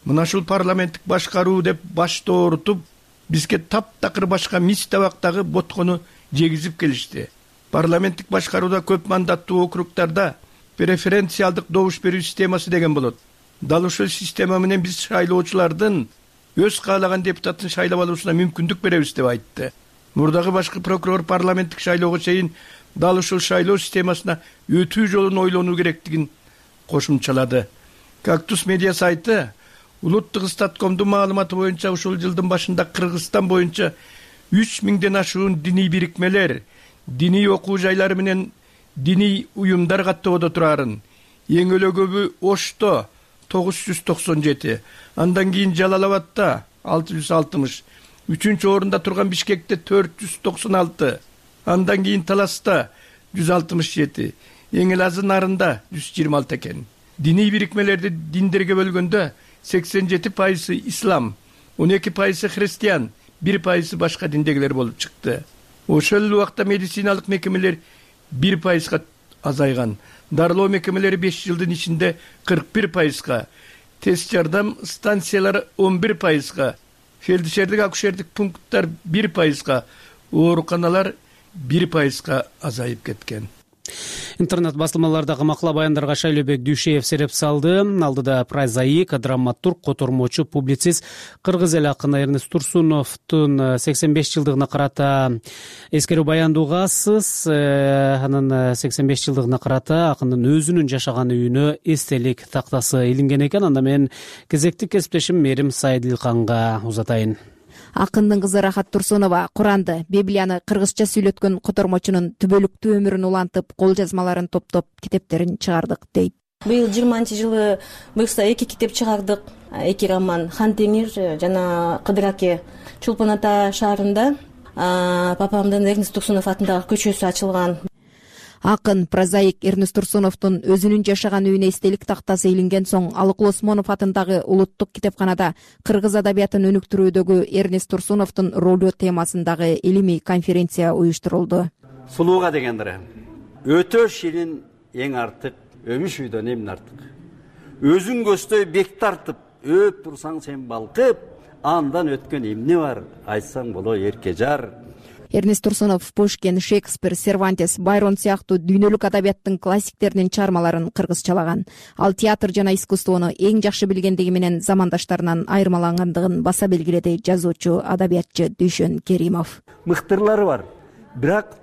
[SPEAKER 13] мына ушул парламенттик башкаруу деп башты оорутуп бизге таптакыр башка мис табактагы боткону жегизип келишти. Парламенттик башкарууда көп мандаттуу округдарда преференциалдык добуш берүү системасы деген болот. Дал ушул система менен биз шайлоочулардын өз каалаган депутатын шайлап алуусуна мүмкүндүк беребиз деп айтты. Мурдагы башкы прокурор парламенттик шайлоого чейин дал ушул шайлоо системасына өтүү жолун ойлонуу керектигин кошумчалады. Кактус медиа сайты улуттук статкомдун маалыматы боюнча ушул жылдын башында Кыргызстан боюнча үч миңден ашуун диний бирикмелер, диний окуу жайлары менен диний уюмдар каттоодо турарын. Эң эле көбү Ошто тогуз жүз токсон жети, андан кийин Жалалабадта алты жүз алтымыш, үчүнчү орунда турган Бишкекте төрт жүз токсон алты, андан кийин Таласта жүз алтымыш жети, эң эле азы Нарында жүз жыйырма алты экен. Диний бирикмелерди диндерге бөлгөндө сексен жети пайызы ислам, он эки пайызы христиан, бир пайызы башка диндегилер болуп чыкты. Ошол убакта медициналык мекемелер бир пайызга азайган. Дарылоо мекемелери беш жылдын ичинде кырк бир пайызга, тест жардам станциялары он бир пайызга, фельдшердик акушердик пункттар бир пайызга, ооруканалар бир пайызга азайып кеткен.
[SPEAKER 2] Интернет басылмалардагы макала баяндарга Шайлообек Дүйшеев сереп салды. Алдыда прозаик, драматург, котормочу, публицист кыргыз эл акыны Эрнест Турсуновдун сексен беш жылдыгына карата эскерүү баяндуугасыз. Анын сексен беш жылдыгына карата акындын өзүнүн жашаган үйүнө эстелик тактасы илинген экен. Анда мен кезектик кесиптешим Мерим Сайдилканга узатайын.
[SPEAKER 14] Акындын кызы Рахат Турсунова Куранды, Библияны кыргызча сүйлөткөн котормочунун түбөлүктүү өмүрүн улантып, кол жазмаларын топтоп, китептерин чыгардык дейт.
[SPEAKER 15] Быйыл жыйырманчы жылы буюрса эки китеп чыгардык. Эки роман Хан Теңир жана Кыдыр аке. Чулпан Ата шаарында папамдын Эрнест Турсунов атындагы көчөсү ачылган.
[SPEAKER 14] Акын прозаик Эрнест Турсуновдун өзүнүн жашаган үйүнө эстелик тактасы илинген соң Алыкул Осмонов атындагы улуттук китепканада кыргыз адабиятын өнүктүрүүдөгү Эрнест Турсуновдун ролу темасындагы илимий конференция уюштурулду.
[SPEAKER 4] Сулууга дегендире өтө ширин эң артык, өмүш үйдөн эмне артык. Өзүң көздөй бек тартып, өп турсаң сен балкып, андан өткөн эмне бар, айтсаң боло эркежар.
[SPEAKER 14] Эрнест Турсунов Пушкин, Шекспир, Сервантес, Байрон сыяктуу дүйнөлүк адабияттын классиктеринин чыгармаларын кыргызчалаган. Ал театр жана искусствону эң жакшы билгендиги менен замандаштарынан айырмалангандыгын баса белгиледи жазуучу, адабиятчы Дүйшөн Керимов.
[SPEAKER 4] Мыктырлары бар. Бирок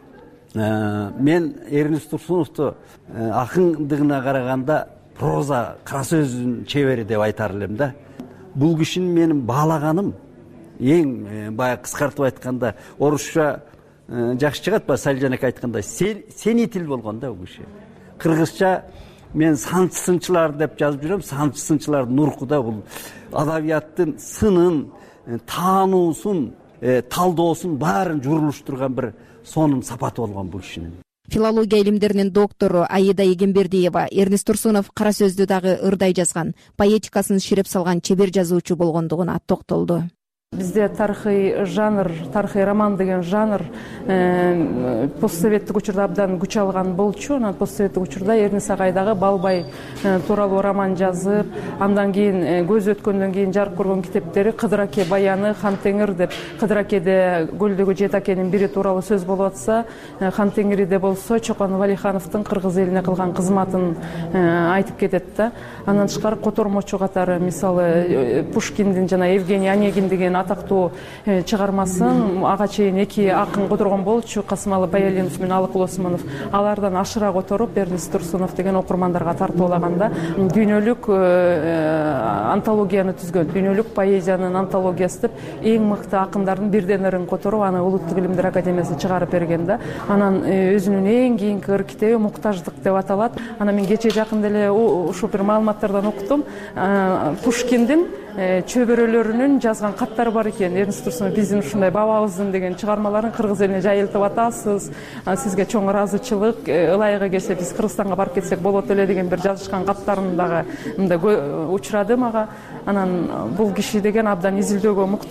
[SPEAKER 4] мен Эрнест Турсуновду акындыгына караганда проза, кара сөздүн чебери деп айтар элем да. Бул кишини менин баалаганым эң баягы кыскартып айтканда орусча жакшы чыгат ба, Салжан аке айткандай сени тил болгон да бул киши. Кыргызча мен санчы сынчылар деп жазып жүрөм. Санчы сынчылардын урку да бул адабияттын сынын, таануусун, талдоосун баарын журулуштурган бир сонун сапаты болгон бул кишинин.
[SPEAKER 14] Филология илимдеринин доктору Аида Егембердиева Эрнест Турсунов кара сөздү дагы ырдай жазган, поэтикасын ширеп салган чебер жазуучу болгондугуна токтолду.
[SPEAKER 16] Бизде тарыхый жанр, тарыхый роман деген жанр постсоветтик учурда абдан күч алган болчу. Анан постсоветтик учурда Эрнест агайдагы Балбай тууралуу роман жазып, андан кийин көз өткөндөн кийин жарык көргөн китептери Кыдыр аке баяны, Хан Теңир деп, Кыдыр акеде Көлдөгү жети акенин бири тууралуу сөз болуп атса, Хан Теңириде болсо Чокон Валихановдун кыргыз элине кылган кызматын айтып кетет да. Андан тышкары котормочу катары, мисалы Пушкиндин жана Евгений Онегин деген атактуу чыгармасын ага чейин эки акын которгон болчу, Касымалы Баялинов менен Алыкул Осмонов. Алардан ашыра которуп Эрнест Турсунов деген окурмандарга тартуулаганда дүйнөлүк антологияны түзгөн, дүйнөлүк поэзиянын антологиясы деп эң мыкты акындардын бирден бирин которуп, аны Улуттук илимдер академиясы чыгарып берген да. Анан өзүнүн эң кийинки ыр китеби Муктаждык деп аталат. Анан мен кечээ жакында эле ушул бир маалыматтардан уктум. Пушкиндин чөбөрөлөрүнүн жазган каттары бар экен. Эрнест Турсунов биздин ушундай бабабыздын деген чыгармаларын кыргыз элине жайылтып атасыз. Сизге чоң ыраазычылык, ылайыгы келсе биз Кыргызстанга барып кетсек болот эле деген бир жазышкан каттарын дагы мындай учурады мага. Анан бул киши деген абдан изилдөөгө муктаж.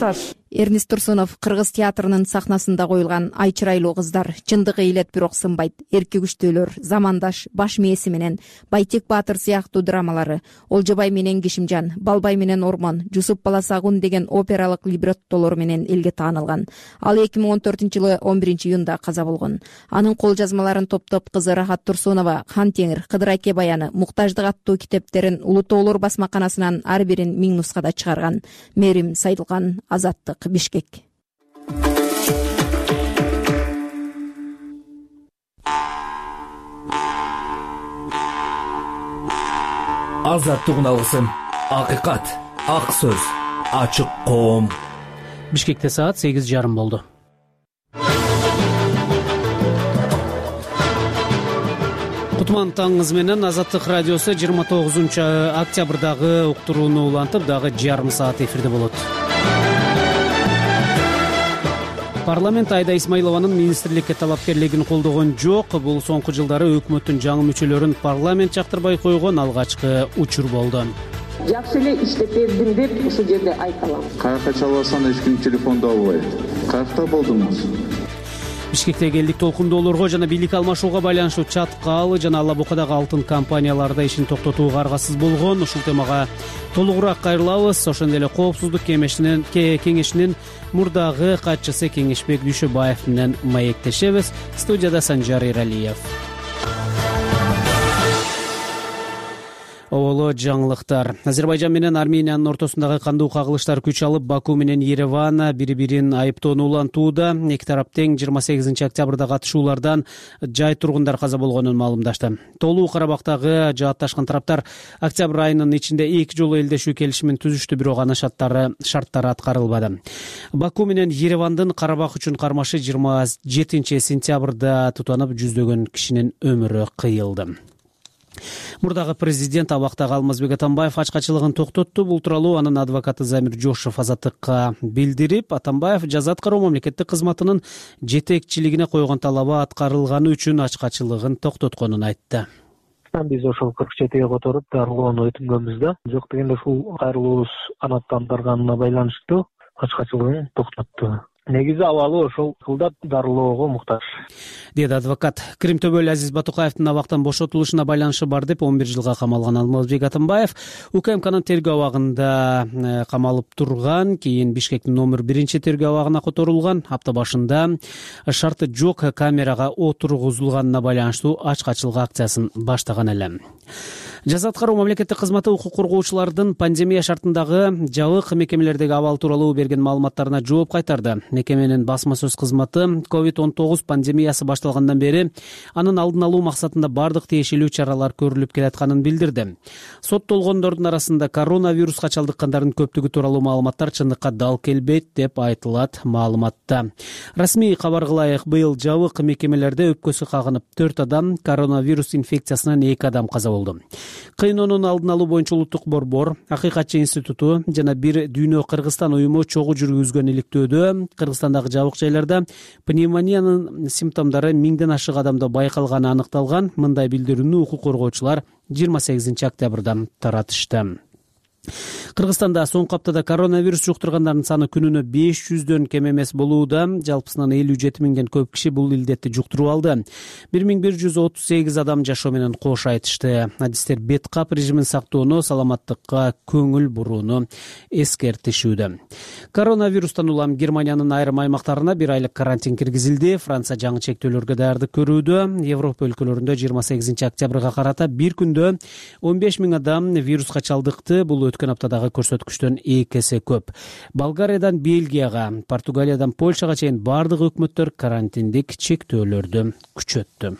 [SPEAKER 14] Эрнест Турсунов кыргыз театрынын сахнасында коюлган Ай чырайлуу кыздар, Чындык ыйлет бирок сынбайт, Эрки күчтөлөр, Замандаш, Баш мээси менен Байтек Баатыр сыяктуу драмалары, Олжобай менен Кишимжан, Балбай менен Ормон, Жусуп баласы Агун деген опералык либреттолор менен элге таанылган. Ал эки миң он төртүнчү жылы он биринчи июнда каза болгон. Анын кол жазмаларын топтоп кызы Рахат Турсунова Хан Теңир, Кыдыр Аке баяны, Муктаждык аттуу китептерин Улуу басмаканасынан ар бирин миң нускада чыгарган. Мерим Сайдылган, Азаттык, Бишкек.
[SPEAKER 1] Азаттык алгысын, акыйкат, ак сөз, ачык коом.
[SPEAKER 2] Бишкекте саат сегиз жарым болду. Кутман таңыңыз менен Азаттык радиосу жыйырма тогузунчу октябрдагы уктурууну улантып, дагы жарым саат эфирде болот. Парламент Айда Исмаилованын министрликке талапкерлигин колдогон жок. Бул соңку жылдары өкмөттүн жаңы мүчөлөрүн парламент жактырбай койгон алгачкы учур болду.
[SPEAKER 17] Жакшы эле иштеп бердим деп ушул жерде айта алам. Каяка чалбасаң эч ким телефондо албайт. Каякта болдуңуз?
[SPEAKER 2] Бишкектеги элдик толкундоолорго жана бийлик алмашууга байланыштуу Чаткал жана Алла Букадагы алтын компанияларда ишин токтотууга аргасыз болгон. Ушул темага толугураак кайрылабыз. Ошондой эле Коопсуздук кеңешинин кеңешинин мурдагы катчысы Кеңешбек Дүйшөбаев менен маектешебиз. Студияда Санжар Иралиев. Оболо жаңылыктар. Азербайжан менен Армениянын ортосундагы кандуу кагылыштар күч алып, Баку менен Ереван бири-бирин айыптоону улантууда. Эки тарап тең жыйырма сегизинчи октябрда катышуулардан жай тургундар каза болгонун маалымдашты. Толуу Карабактагы жаатташкан тараптар октябрь айынын ичинде эки жолу элдешүү келишимин түзүштү, бирок анын шарттары шарттары аткарылбады. Баку менен Еревандын Карабак үчүн кармашы жыйырма жетинчи сентябрда тутанып, жүздөгөн кишинин өмүрү кыйылды. Мурдагы президент абактагы Алмазбек Атамбаев ачкачылыгын токтотту. Бул тууралуу анын адвокаты Замир Жошев Азаттыкка билдирип, Атамбаев жаза аткаруу мамлекеттик кызматынын жетекчилигине койгон талабы аткарылганы үчүн ачкачылыгын токтотконун айтты.
[SPEAKER 5] Биз ошол кырк жетиге которуп дарылоону өтүнгөнбүз да. Жок дегенде ушул кайрылуубуз канааттандырганына байланыштуу ачкачылыгын токтотту. Негизи абалы ошол кылда дарылоого муктаж,
[SPEAKER 2] деди адвокат. Крим Төбөл Азиз Батукаевдин абактан бошотулушуна байланышы бар деп он бир жылга камалган Алмазбек Атамбаев УКМКнын тергөө абагында камалып турган, кийин Бишкектин номер биринчи тергөө абагына которулган. Апта башында шарты жок камерага отургузулганына байланыштуу ачкачылык акциясын баштаган эле. Жаза аткаруу мамлекеттик кызматы укук коргоочулардын пандемия шартындагы жабык мекемелердеги абал тууралуу берген маалыматтарына жооп кайтарды. Мекеменин басма сөз кызматы ковид он тогуз пандемиясы башталгандан бери анын алдын алуу максатында бардык тиешелүү чаралар көрүлүп келатканын билдирди. Соттолгондордун арасында коронавируска чалдыккандардын көптүгү тууралуу маалыматтар чындыкка дал келбейт деп айтылат маалыматта. Расмий кабар кылайык, быйыл жабык мекемелерде өпкөсү кагынып төрт адам, коронавирус инфекциясынан эки адам каза болду. Кыйноонун алдын алуу боюнча улуттук борбор, Акыйкатчы институту жана бир Дүйнө Кыргызстан уюму чогуу жүргүзгөн иликтөөдө Кыргызстандагы жабык жайларда пневмониянын симптомдору миңден ашык адамда байкалганы аныкталган. Мындай билдирүүнү укук коргоочулар жыйырма сегизинчи октябрда таратышты. Кыргызстанда соңку аптада коронавирус жуктургандардын саны күнүнө беш жүздөн кем эмес болууда. Жалпысынан элүү жети миңден көп киши бул илдетти жуктуруп алды. бир миң бир жүз отуз сегиз адам жашоо менен кош айтышты. Адистер бет кап режимин сактоону, саламаттыкка көңүл бурууну эскертишүүдө. Коронавирустан улам Германиянын айрым аймактарына бир айлык карантин киргизилди. Франция жаңы чектөөлөргө даярдык көрүүдө. Европа өлкөлөрүндө жыйырма сегизинчи октябрга карата бир күндө он беш миң адам вируска чалдыкты. Бул өткөн аптадагы көрсөткүчтөн эки эсе көп. Болгариядан Бельгияга, Португалиядан Польшага чейин бардык өкмөттөр карантиндик чектөөлөрдү күчөттү.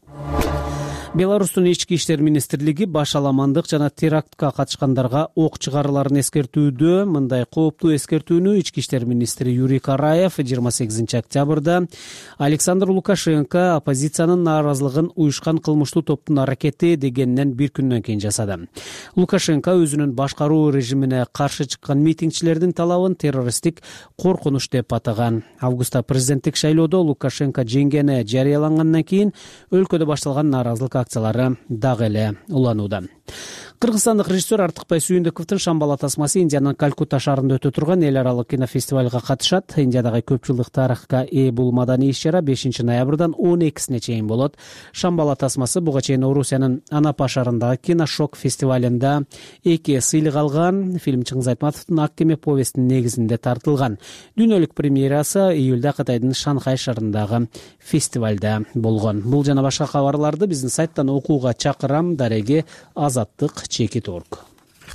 [SPEAKER 2] Беларустун ички иштер министрлиги баш аламандык жана терактка катышкандарга ок чыгарыларын эскертүүдө. Мындай кооптуу эскертүүнү ички иштер министри Юрий Караев жыйырма сегизинчи октябрда Александр Лукашенко оппозициянын нааразылыгын уюшкан кылмыштуу топтун аракети дегеннен бир күндөн кийин жасады. Лукашенко өзүнүн башкаруу режимине каршы чыккан митингчилердин талабын террористтик коркунуч деп атаган. Августта президенттик шайлоодо Лукашенко жеңгени жарыялангандан кийин өлкөдө башталган нааразылык акциялары дагы эле уланууда. Кыргызстандык режиссер Артыкбай Сүйүндүковдун Шамбала тасмасы Индиянын Калькутта шаарында өтө турган эл аралык кинофестивалга катышат. Индиядагы көп жылдык тарыхка ээ бул маданий иш-чара бешинчи ноябрдан он экисине чейин болот. Шамбала тасмасы буга чейин Орусиянын Анапа шаарындагы Киношок фестивалында эки сыйлык алган. Фильм Чыңгыз Айтматовдун Ак кеме повестинин негизинде тартылган. Дүйнөлүк премьерасы июлда Кытайдын Шанхай шаарындагы фестивалда болгон. Бул жана башка кабарларды биздин сайттан окууга чакырам. Дареги Азаттык Чекит орг.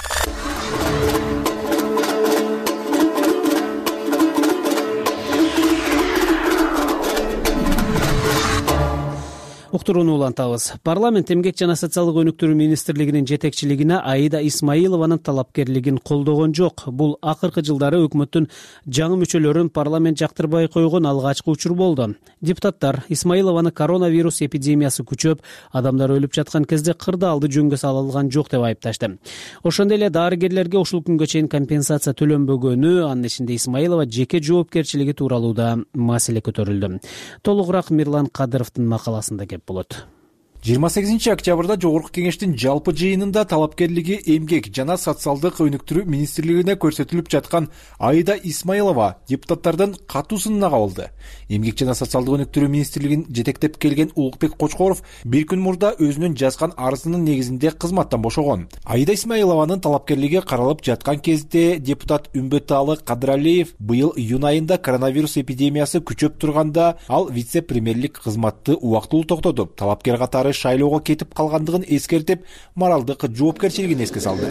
[SPEAKER 2] Уктурууну улантабыз. Парламент Эмгек жана социалдык өнүктүрүү министрлигинин жетекчилигине Аида Исмаилованын талапкерлигин колдогон жок. Бул акыркы жылдары өкмөттүн жаңы мүчөлөрүн парламент жактырбай койгон алгачкы учур болду. Депутаттар Исмаилованы коронавирус эпидемиясы күчөп, адамдар өлүп жаткан кезде кырдаалды жөнгө салынган жок деп айыпташты. Ошондой эле дарыгерлерге ушул күнгө чейин компенсация төлөнбөгөнү, анын ичинде Исмаилова жеке жоопкерчилиги тууралуу да маселе көтөрүлдү. Толугураак Мирлан Кадыровдун макаласында болот.
[SPEAKER 18] жыйырма сегизинчи октябрда Жогорку кеңештин жалпы жыйынында талапкерлиги Эмгек жана социалдык өнүктүрүү министрлигине көрсөтүлүп жаткан Аида Исмаилова депутаттардан катуу сынына кабылды. Эмгек жана социалдык өнүктүрүү министрлигин жетектеп келген Улукбек Кочкоров бир күн мурда өзүнүн жазган арызынын негизинде кызматтан бошогон. Аида Исмаилованын талапкерлиги каралып жаткан кезде депутат Үмбөталы Кадыралиев быйыл июнь айында коронавирус эпидемиясы күчөп турганда ал вице-премьерлик кызматты убактылуу токтотуп, талапкер катары шайлоого кетип калгандыгын эскертип, моралдык жоопкерчилигин эске салды.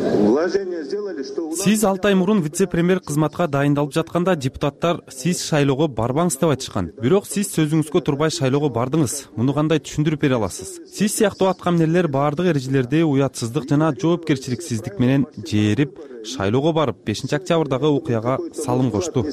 [SPEAKER 19] Сиз алты ай мурун вице-премьер кызматка дайындалып жатканда депутаттар сиз шайлоого барбаңыз деп айтышкан. Бирок сиз сөзүңүзгө турбай шайлоого бардыңыз. Муну кандай түшүндүрүп бере аласыз? Сиз сыяктуу аткамнерлер бардык эрежелерди уятсыздык жана жоопкерчиликсиздик менен жээрип, шайлоого барып, бешинчи октябрдагы окуяга салым кошту.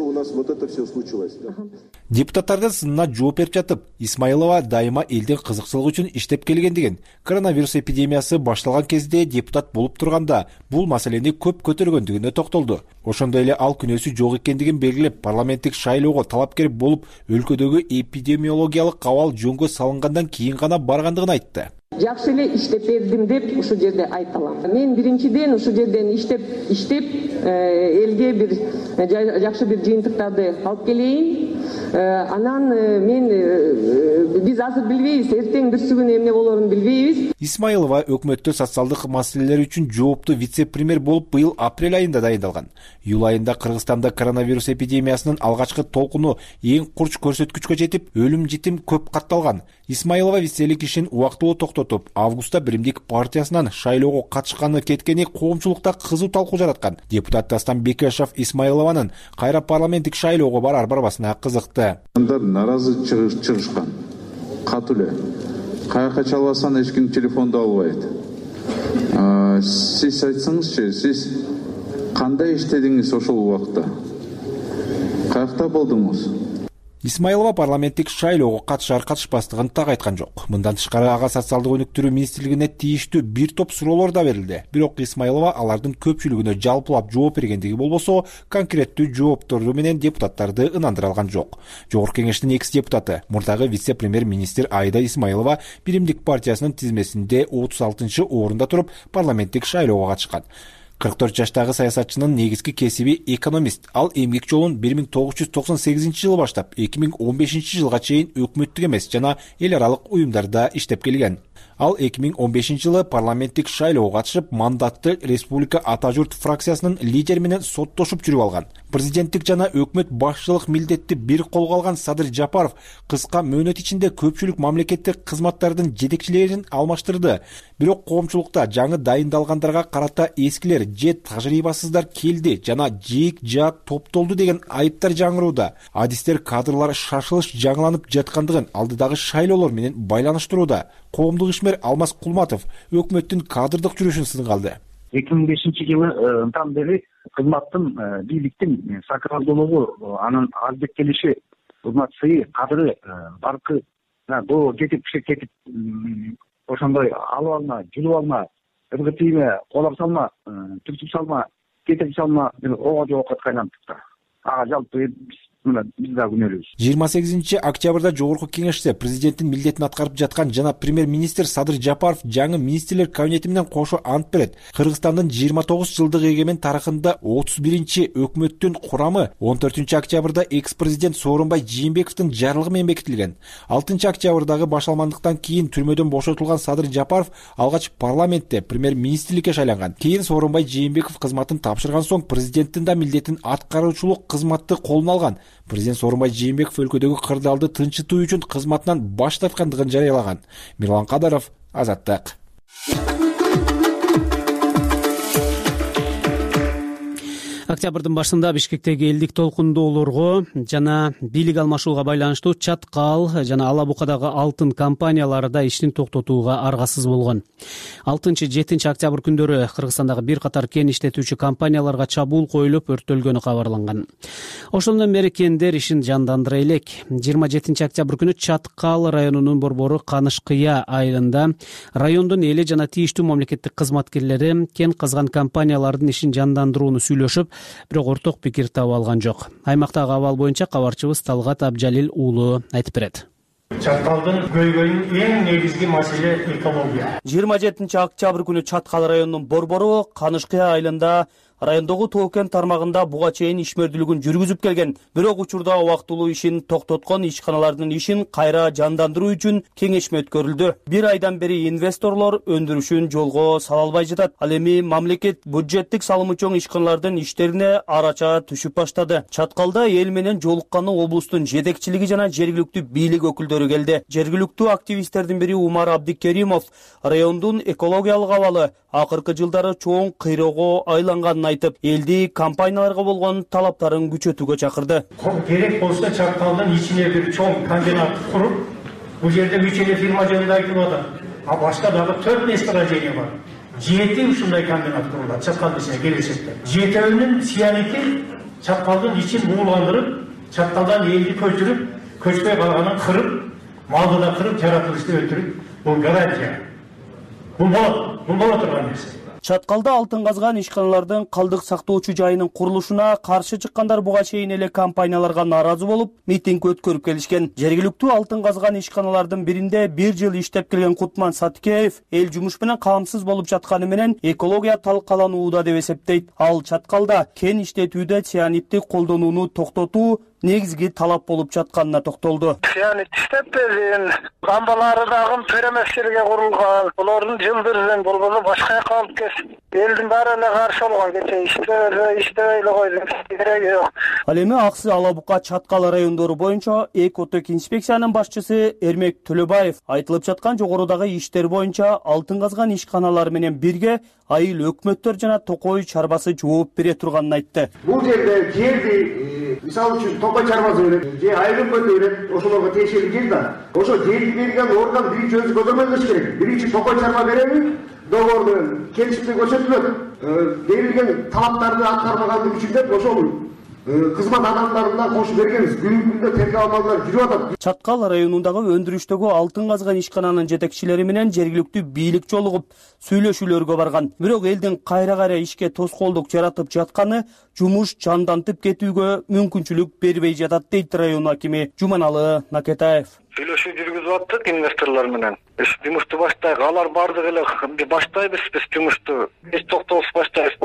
[SPEAKER 18] Депутаттардын сынына жооп берип жатып, Исмаилова дайыма элдин кызыкчылыгы үчүн иштеп келгендигин, коронавирус эпидемиясы башталган кезде депутат болуп турганда бул маселени көп көтөргөндүгүнө токтолду. Ошондой эле ал күнөөсү жок экендигин белгилеп, парламенттик шайлоого талапкер болуп, өлкөдөгү эпидемиологиялык абал жөнгө салынгандан кийин гана баргандыгын айтты.
[SPEAKER 17] Жакшы эле иштеп бердим деп ушул жерде айта алам. Мен биринчиден ушул жерден иштеп иштеп элге бир жакшы бир жыйынтыктарды алып келейин. Анан мен биз азыр билбейбиз, эртең бүрсүгүн эмне болорун билбейбиз.
[SPEAKER 18] Исмаилова өкмөттө социалдык маселелер үчүн жооптуу вице-премьер болуп быйыл апрель айында дайындалган. Июль айында Кыргызстанда коронавирус эпидемиясынын алгачкы толкуну эң курч көрсөткүчкө жетип, өлүм житим көп катталган. Исмаилова виселик ишин убактылуу токтотуп, августта Биримдик партиясынан шайлоого катышканы кеткени коомчулукта кызуу талкуу жараткан. Депутат Дастан Бекешев Исмаилованын кайра парламенттик шайлоого барар барбасына кызыкты.
[SPEAKER 20] Андар наразы чыгышкан. Катуу эле. Каяка чалбасаң эч ким телефонду албайт. Сиз айтсаңызчы, сиз кандай иштедиңиз ошол убакта? Каякта болдуңуз?
[SPEAKER 18] Исмаилова парламенттик шайлоого катышар катышпастыгын так айткан жок. Мындан тышкары ага социалдык өнүктүрүү министрлигине тийиштүү бир топ суроолор да берилди. Бирок Исмаилова алардын көпчүлүгүнө жалпылап жооп бергендиги болбосо, конкреттүү жоопторду менен депутаттарды ынандыра алган жок. Жогорку кеңештин экс депутаты, мурдагы вице-премьер министр Аида Исмаилова Биримдик партиясынын тизмесинде отуз алтынчы орунда туруп парламенттик шайлоого катышкан. кырк төрт жаштагы саясатчынын негизги кесиби экономист. Ал эмгек жолун бир миң тогуз жүз токсон сегизинчи жылы баштап, эки миң он бешинчи жылга чейин өкмөттүк эмес жана эл аралык уюмдарда иштеп келген. Ал эки миң он бешинчи жылы парламенттик шайлоого катышып, мандатты Республика Ата журт фракциясынын лидери менен соттошуп жүрүп алган. Президенттик жана өкмөт башчылык милдетти бир колго алган Садыр Жапаров кыска мөөнөт ичинде көпчүлүк мамлекеттик кызматтардын жетекчилерин алмаштырды. Бирок коомчулукта жаңы дайындалгандарга карата эскилер же тажрыйбасыздар келди жана жээк жаат топтолду деген айыптар жаңырууда. Адистер кадрлар шашылыш жаңыланып жаткандыгын алдыдагы шайлоолор менен байланыштырууда. Коомдук ишмер Алмаз Кулматов өкмөттүн кадрдык жүрүшүн сынга алды.
[SPEAKER 21] эки миң бешинчи жылдан бери кызматтын, бийликтин сакралдуулугу, анын аздык келиши, кызмат сыйы, кадыры баркы до кетип кетип ошондой алып алма, жүрүп алма, ыргытыйма, колап салма, түртүп салма, кетирип салма, ого жоокко айланып ага жалпы мына биз да күнөөлүүбүз.
[SPEAKER 18] жыйырма сегизинчи октябрда жогорку кеңеште президенттин милдетин аткарып жаткан жана премьер-министр Садыр Жапаров жаңы министрлер кабинети менен кошо ант берет. Кыргызстандын жыйырма тогуз жылдык эгемен тарыхында отуз биринчи өкмөттүн курамы он төртүнчү октябрда экс-президент Сооронбай Жээнбековдун жарлыгы менен бекитилген. алтынчы октябрдагы башалмандыктан кийин түрмөдөн бошотулган Садыр Жапаров алгач парламентте премьер-министрликке шайланган. Кийин Сооронбай Жээнбеков кызматын тапшырган соң президенттин да милдетин аткаруучулук кызматты колуна алган. Президент Сооронбай Жээнбеков өлкөдөгү кырдаалды тынчытуу үчүн кызматынан баш тарткандыгын жарыялаган. Мирлан Кадаров, Азаттык.
[SPEAKER 2] Октябрдын башында Бишкектеги элдик толкундоолорго жана бийлик алмашууга байланыштуу Чаткал жана Ала Букадагы алтын компаниялары да иштин токтотууга аргасыз болгон. алтынчы жетинчи октябрь күндөрү Кыргызстандагы бир катар кен иштетүүчү компанияларга чабуул коюлуп, өрттөлгөнү кабарланган. Ошондон бери кендер ишин жандандыра элек. жыйырма жетинчи октябрь күнү Чаткал районунун борбору Канышкыя айылында райондун эли жана тийиштүү мамлекеттик кызматкерлери кен казган компаниялардын ишин жандандырууну сүйлөшүп, бирок орток пикир таба алган жок. Аймактагы абал боюнча кабарчыбыз Талгат Абжалил уулу айтып берет.
[SPEAKER 6] Чаткалдын көйгөйүн эң негизги маселе экология.
[SPEAKER 22] жыйырма жетинчи октябрь күнү Чаткал районунун борбору Канышкыя айылында райондогу тоо кен тармагында буга чейин ишмердүүлүгүн жүргүзүп келген. Бирок учурда убактылуу ишин токтоткон ишканалардын ишин кайра жандандыруу үчүн кеңешме өткөрүлдү. Бир айдан бери инвесторлор өндүрүшүн жолго сала албай жатат. Ал эми мамлекет бюджеттик салымы чоң ишканалардын иштерине арача түшүп баштады. Чаткалда эл менен жолукканы облустун жетекчилиги жана жергиликтүү бийлик өкүлдөрү келди. Жергиликтүү активисттердин бири Умар Абдикеримов райондун экологиялык абалы акыркы жылдары чоң кыйроого айланганын айтып, элди компанияларга болгон талаптарын күчөтүүгө чакырды.
[SPEAKER 6] Керек болсо Чаткалдын ичине бир чоң комбинат куруп, бул жерде үч эле фирма жөнүндө айтылып атат. А башка дагы төрт месторождение бар. Жети ушундай комбинат курулат Чаткалдын ичине келечекте. Жетөөнүн сианити Чаткалдын ичин буулгандырып, Чаткалдан элди көчүрүп, көчпөй калганын кырып, малды да кырып, жаратылышты өлтүрүп, бул гарантия. Бул болот, бул боло турган нерсе.
[SPEAKER 22] Чаткалда алтын казган ишканалардын калдык сактоочу жайынын курулушуна каршы чыккандар буга чейин эле компанияларга нааразы болуп, митинг өткөрүп келишкен. Жергиликтүү алтын казган ишканалардын биринде бир жыл иштеп келген Кутман Саткеев эл жумуш менен камсыз болуп жатканы менен экология талкаланууда деп эсептейт. Ал Чаткалда кен иштетүүдө цианидти колдонууну токтотуу негизги талап болуп жатканына токтолду.
[SPEAKER 23] Цианид иштетпедин, камбалары дагы перемешчиликке курулган. Булардын жылдырдан болбосо башка жака алып келип, элдин баары эле каршы болгон. Кече иштебей, иштебей эле койду. Кереги жок.
[SPEAKER 22] Ал эми Аксы, Ала Бука, Чаткал райондору боюнча Экотек инспекциянын башчысы Эрмек Төлөбаев айтылып жаткан жогорудагы иштер боюнча алтын казган ишканалар менен бирге айыл өкмөттөр жана Токой чарбасы жооп бере турганын айтты.
[SPEAKER 24] Бул жерде жерди мисалы үчүн Токой чарбасы берет, же айыл өкмөтү берет, ошолорго тиешелүү жер да. Ошо жерди берген орган биринчи өзү көзөмөл кылыш керек. Биринчи Токой чарба береби, договорду келишимде көрсөтүлөт. Берилген талаптарды аткармагандыгы үчүн деп ошол кызмат адамдарына кошуп бергенбиз. Бүгүнкү күндө тергөө абалдар жүрүп атат.
[SPEAKER 22] Чаткал районундагы өндүрүштөгү алтын казган ишкананын жетекчилери менен жергиликтүү бийлик жолугуп сүйлөшүүлөргө барган. Бирок элдин кайра-кайра ишке тоскоолдук жаратып жатканы жумуш жандантып кетүүгө мүмкүнчүлүк бербей жатат дейт район акими Жуманалы Накетаев.
[SPEAKER 23] Сүйлөшүү жүргүзүп аттык инвесторлор менен. Биз жумушту баштайбыз. Алар бардыгы эле баштайбыз биз жумушту. Эч токтоосуз баштайбыз.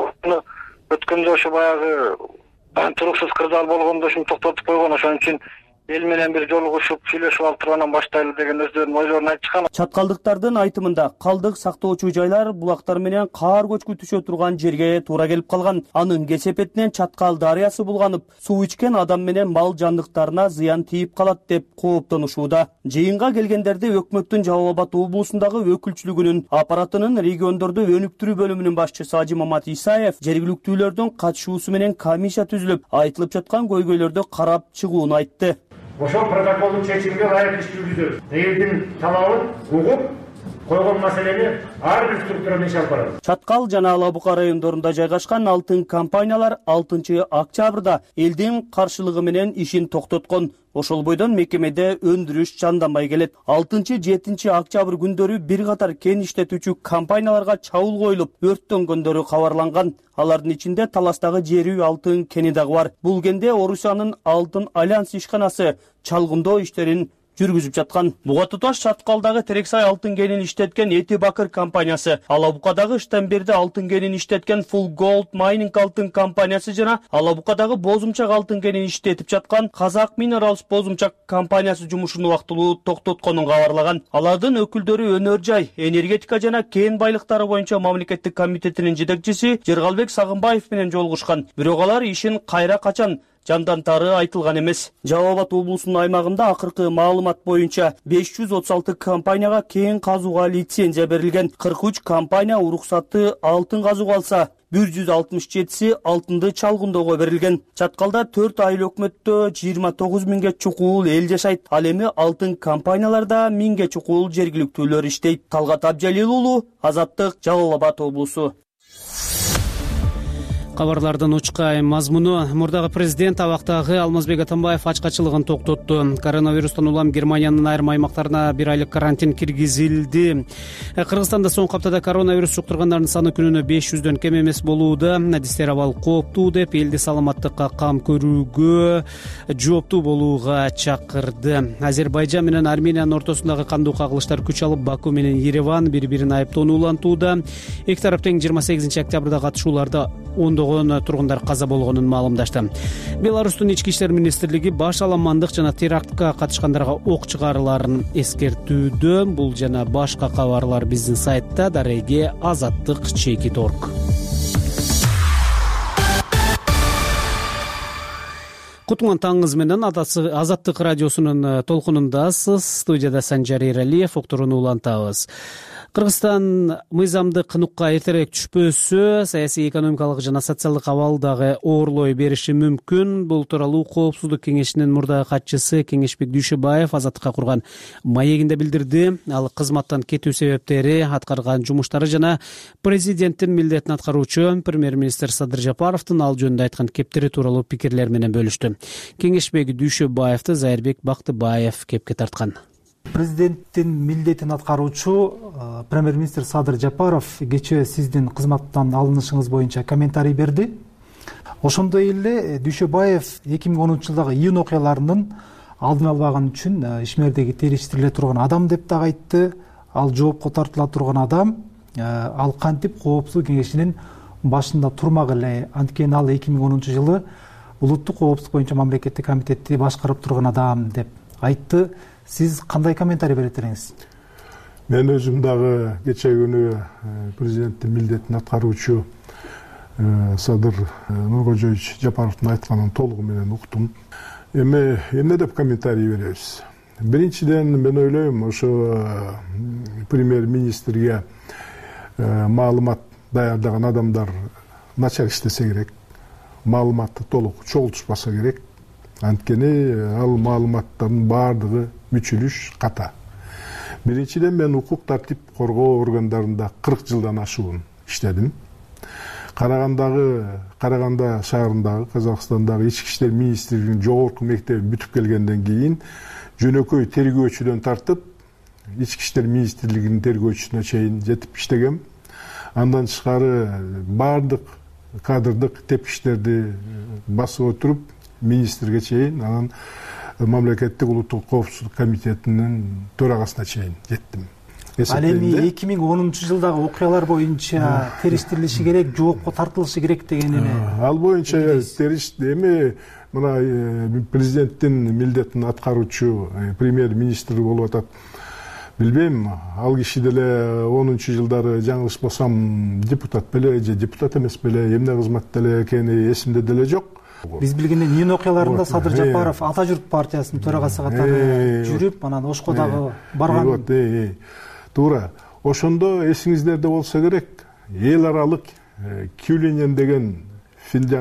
[SPEAKER 23] Өткөндө ошо баягы туруксуз кырдаал болгондо ушуну токтотуп койгон, ошон үчүн эл менен бир жолугушуп сүйлөшүп алып туруп анан баштайлы деген өздөрүнүн ойлорун айтышкан.
[SPEAKER 22] Чаткалдыктардын айтымында калдык сактоочу жайлар булактар менен каар көчкү түшө турган жерге туура келип калган. Анын кесепетинен Чаткал дарыясы булганып, суу ичкен адам менен мал жандыктарына зыян тийип калат деп кооптонушууда. Жыйынга келгендерди өкмөттүн Жалал Абад облусундагы өкүлчүлүгүнүн аппаратынын региондорду өнүктүрүү бөлүмүнүн башчысы Ажи Мамат Исаев жергиликтүүлөрдүн катышуусу менен комиссия түзүлүп, айтылып жаткан көйгөйлөрдү карап чыгууну айтты.
[SPEAKER 6] Ошол протоколдун чечимине ылайык иш жүргүзөбүз. Элдин талабын угуп, койгон маселени ар бир структура иш алып барат.
[SPEAKER 22] Чаткал жана Ала Бука райондорунда жайгашкан алтын компаниялар алтынчы октябрда элдин каршылыгы менен ишин токтоткон. Ошол бойдон мекемеде өндүрүш жанданбай келет. алтынчы жетинчи октябрь күндөрү бир катар кен иштетүүчү компанияларга чабуул коюлуп, өрттөнгөндөрү кабарланган. Алардын ичинде Таластагы жерүү алтын кени дагы бар. Бул кенде Орусиянын Алтын Альянс ишканасы чалгындоо иштерин жүргүзүп жаткан. Буга туташ Чаткалдагы Терексай алтын кенин иштеткен Эти Бакыр компаниясы, Ала Букадагы Штамберди алтын кенин иштеткен Full Gold Mining алтын компаниясы жана Ала Букадагы Бозумчак алтын кенин иштетип жаткан Казак Minerals Бозумчак компаниясы жумушун убактылуу токтотконун кабарлаган. Алардын өкүлдөрү Өнөр жай, энергетика жана кен байлыктары боюнча мамлекеттик комитетинин жетекчиси Жергалбек Сагынбаев менен жолугушкан. Бирок алар ишин кайра качан жандантары айтылган эмес. Жалал Абад облусунун аймагында акыркы маалымат боюнча беш жүз отуз алты компанияга кен казууга лицензия берилген. кырк үч компания уруксатты алтын казууга алса, бир жүз алтымыш жетиси алтынды чалгындоого берилген. Чаткалда төрт айыл өкмөттө жыйырма тогуз миңге чукул эл жашайт. Ал эми алтын компанияларда миңге чукул жергиликтүүлөр иштейт. Талгат Абжалил уулу, Азаттык, Жалал Абад облусу.
[SPEAKER 2] Кабарлардын учкай мазмуну. Мурдагы президент абактагы Алмазбек Атамбаев ачкачылыгын токтотту. Коронавирустан улам Германиянын айрым аймактарына бир айлык карантин киргизилди. Кыргызстанда соңку аптада коронавирус жуктургандардын саны күнүнө беш жүздөн кем эмес болууда. Адистер абал кооптуу деп элди саламаттыкка кам көрүүгө, жооптуу болууга чакырды. Азербайжан менен Армениянын ортосундагы кандуу кагылыштар күч алып, Баку менен Ереван бири-бирин айыптоону улантууда. Эки тарап тең жыйырма сегизинчи октябрда катышууларда ондогон тургундар каза болгонун маалымдашты. Беларустун ички иштер министрлиги баш аламандык жана терактка катышкандарга ок чыгарыларын эскертүүдө. Бул жана башка кабарлар биздин сайтта дареге азаттык чекит точка орг. Кутман таңыңыз менен Азаттык радиосунун толкунундасыз. Студияда Санжар Эралиев, уктурууну улантабыз. Кыргызстан мыйзамдык нукка эртерээк түшпөсө, саясий, экономикалык жана социалдык абал дагы оорлой бериши мүмкүн. Бул тууралуу Коопсуздук кеңешинин мурдагы катчысы Кеңешбек Дүйшөбаев Азаттыкка курган маегинде билдирди. Ал кызматтан кетүү себептери, аткарган жумуштары жана президенттин милдетин аткаруучу премьер-министр Садыр Жапаровдун ал жөнүндө айткан кептери тууралуу пикирлер менен бөлүштү. Кеңешбек Дүйшөбаевди Зайырбек Бактыбаев кепке тарткан.
[SPEAKER 3] Президенттин милдетин аткаруучу премьер-министр Садыр Жапаров кечээ сиздин кызматтан алынышыңыз боюнча комментарий берди. Ошондой эле Дүйшөбаев эки миң онунчу жылдагы июнь окуяларынын алдын албаган үчүн ишмердеги териштириле турган адам деп дагы айтты. Ал жоопко тартыла турган адам. Ал кантип Коопсуздук кеңешинин башында турмак эле. Анткени ал эки миң онунчу жылы улуттук коопсуздук боюнча мамлекеттик комитетти башкарып турган адам деп айтты. Сиз кандай комментарий беретиңиз?
[SPEAKER 7] Мен өзүм дагы кечээ күнү президенттин милдетин аткаруучу Садыр Нуркожоевич Жапаровдун айтканын толугу менен уктум. Эми эмне деп комментарий беребиз? Биринчиден мен ойлойм, ошо премьер-министрге маалымат даярдаган адамдар начар иштесе керек. Маалыматты толук чогултушпаса керек. Анткени ал маалыматтардын баардыгы мүчүлүш ката. Биринчиден мен укук тартип коргоо органдарында кырк жылдан ашуун иштедим. Карагандагы, Караганда шаарындагы, Казакстандагы ички иштер министрлигинин жогорку мектеби бүтүп келгенден кийин жөнөкөй тергөөчүдөн тартып, ички иштер министрлигинин тергөөчүсүнө чейин жетип иштегем. Андан тышкары баардык кадрдык тепкичтерди басып отуруп, министрге чейин, анан мамлекеттик улуттук коопсуздук комитетинин төрагасына чейин жеттим.
[SPEAKER 3] Ал эми эки миң онунчу жылдагы окуялар боюнча териштирилиши керек, жоопко тартылышы керек деген эми.
[SPEAKER 7] Ал боюнча териш эми мына президенттин милдетин аткаруучу премьер-министр болуп атат. Билбейм, ал киши деле онунчу жылдары жаңылышпасам депутат беле же депутат эмес беле, эмне кызмат деле экени эсимде деле жок.
[SPEAKER 3] Биз билгенден июнь окуяларында Садыр Жапаров Ата журт партиясынын төрагасы катары жүрүп, анан Ошко дагы барган.
[SPEAKER 7] Туура. Ошондо эсиңиздерде болсо керек, эл аралык Кюленен деген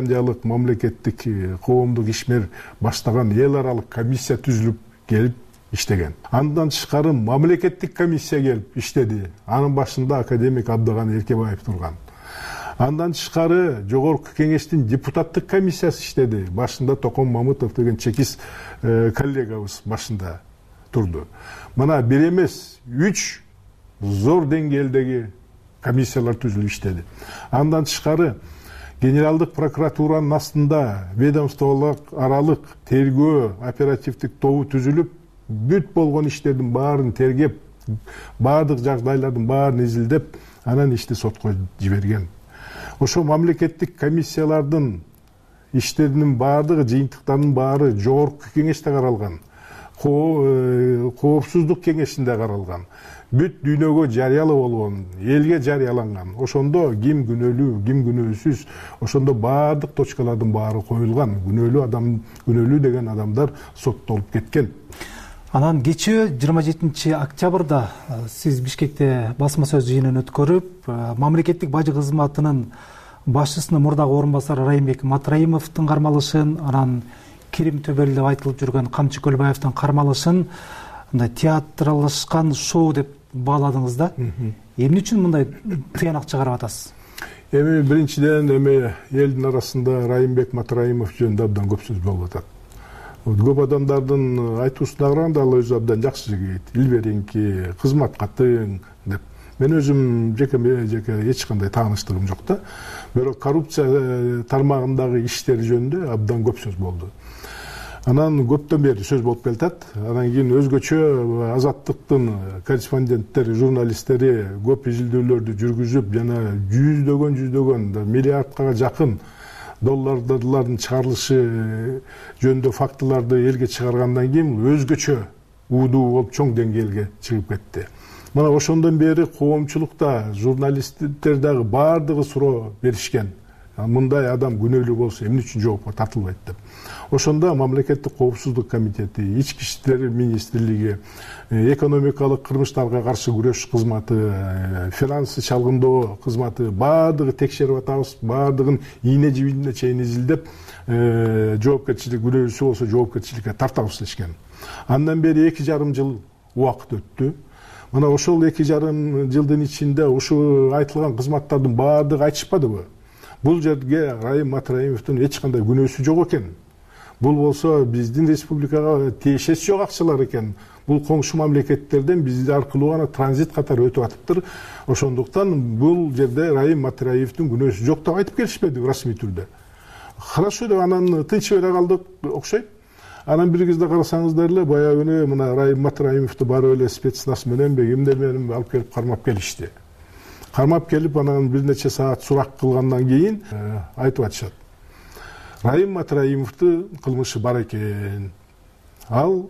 [SPEAKER 7] финляндиялык мамлекеттик коомдук ишмер баштаган эл аралык комиссия түзүлүп келип иштеген. Андан тышкары мамлекеттик комиссия келип иштеди. Анын башында академик Абдыган Эркебаев турган. Андан тышкары жогорку кеңештин депутаттык комиссиясы иштеди. Башында Токон Мамытов деген чекис коллегабыз башында турду. Мына бир эмес, үч зор деңгээлдеги комиссиялар түзүлүп иштеди. Андан тышкары генералдык прокуратуранын астында ведомстволук аралык тергөө оперативдик тобу түзүлүп, бүт болгон иштердин баарын тергеп, баардык жагдайлардын баарын изилдеп, анан ишти сотко жиберген. Ошо мамлекеттик комиссиялардын иштеринин баардыгы, жыйынтыктардын баары жогорку кеңеште каралган, коопсуздук кеңешинде каралган, бүт дүйнөгө жарыялуу болгон, элге жарыяланган. Ошондо ким күнөөлүү, ким күнөөсүз, ошондо баардык точкалардын баары коюлган. Күнөөлүү адам, күнөөлүү деген адамдар соттолуп кеткен.
[SPEAKER 3] Анан кечээ жыйырма жетинчи октябрда сиз Бишкекте басма сөз жыйынын өткөрүп, мамлекеттик бажы кызматынын башчысынын мурдагы орун басары Райымбек Матраимовдун кармалышын, анан Кирим төбөлү деп айтылып жүргөн Камчы Көлбаевдин кармалышын мындай театралдашкан шоу деп бааладыңыз да. Эмне үчүн мындай тыянак чыгарып атасыз?
[SPEAKER 7] Эми биринчиден эми элдин арасында Райымбек Матраимов жөнүндө абдан көп сөз болуп атат. Көп адамдардын айтуусуна караганда ал өзү абдан жакшы жигит, илберинки, кызматка тың деп. Мен өзүм жеке жеке эч кандай тааныштыгым жок да. Бирок коррупция тармагындагы иштери жөнүндө абдан көп сөз болду. Анан көптөн бери сөз болуп келатат. Анан кийин өзгөчө Азаттыктын корреспонденттери, журналисттери көп изилдөөлөрдү жүргүзүп, жана жүздөгөн жүздөгөн миллиардка жакын долларлардын чыгарылышы жөнүндө фактыларды элге чыгаргандан кийин өзгөчө уудуу болуп чоң деңгээлге чыгып кетти. Мына ошондон бери коомчулукта, журналисттер дагы баардыгы суроо беришкен. Мындай адам күнөөлүү болсо эмне үчүн жоопко тартылбайт деп. Ошондо мамлекеттик коопсуздук комитети, ички иштер министрлиги, экономикалык кылмыштарга каршы күрөш кызматы, финансы чалгындоо кызматы баардыгы текшерип атабыз, баардыгын ийне жибине чейин изилдеп, жоопкерчилик күнөөсү болсо жоопкерчиликке тартабыз дешкен. Андан бери эки жарым жыл убакыт өттү. Мына ошол эки жарым жылдын ичинде ушу айтылган кызматтардын баардыгы айтышпадыбы? Бул жерге Райым Матраимовдун эч кандай күнөөсү жок экен. Бул болсо биздин республикага тиешеси жок акчалар экен. Бул коңшу мамлекеттерден биз аркылуу гана транзит катары өтүп атыптыр. Ошондуктан бул жерде Райым Матраимовдун күнөөсү жок деп айтып келишпеди расмий түрдө. Хорошо деп анан тынч бере калдык окшойт. Анан бир кезде карасаңыздар эле баягы эле мына Райым Матраимовду барып эле спецназ мененби, кимдер менен алып келип кармап келишти. Кармап келип анан бир нече саат сурак кылгандан кийин айтып атышат. Райым Матраимовдун кылмышы бар экен. Ал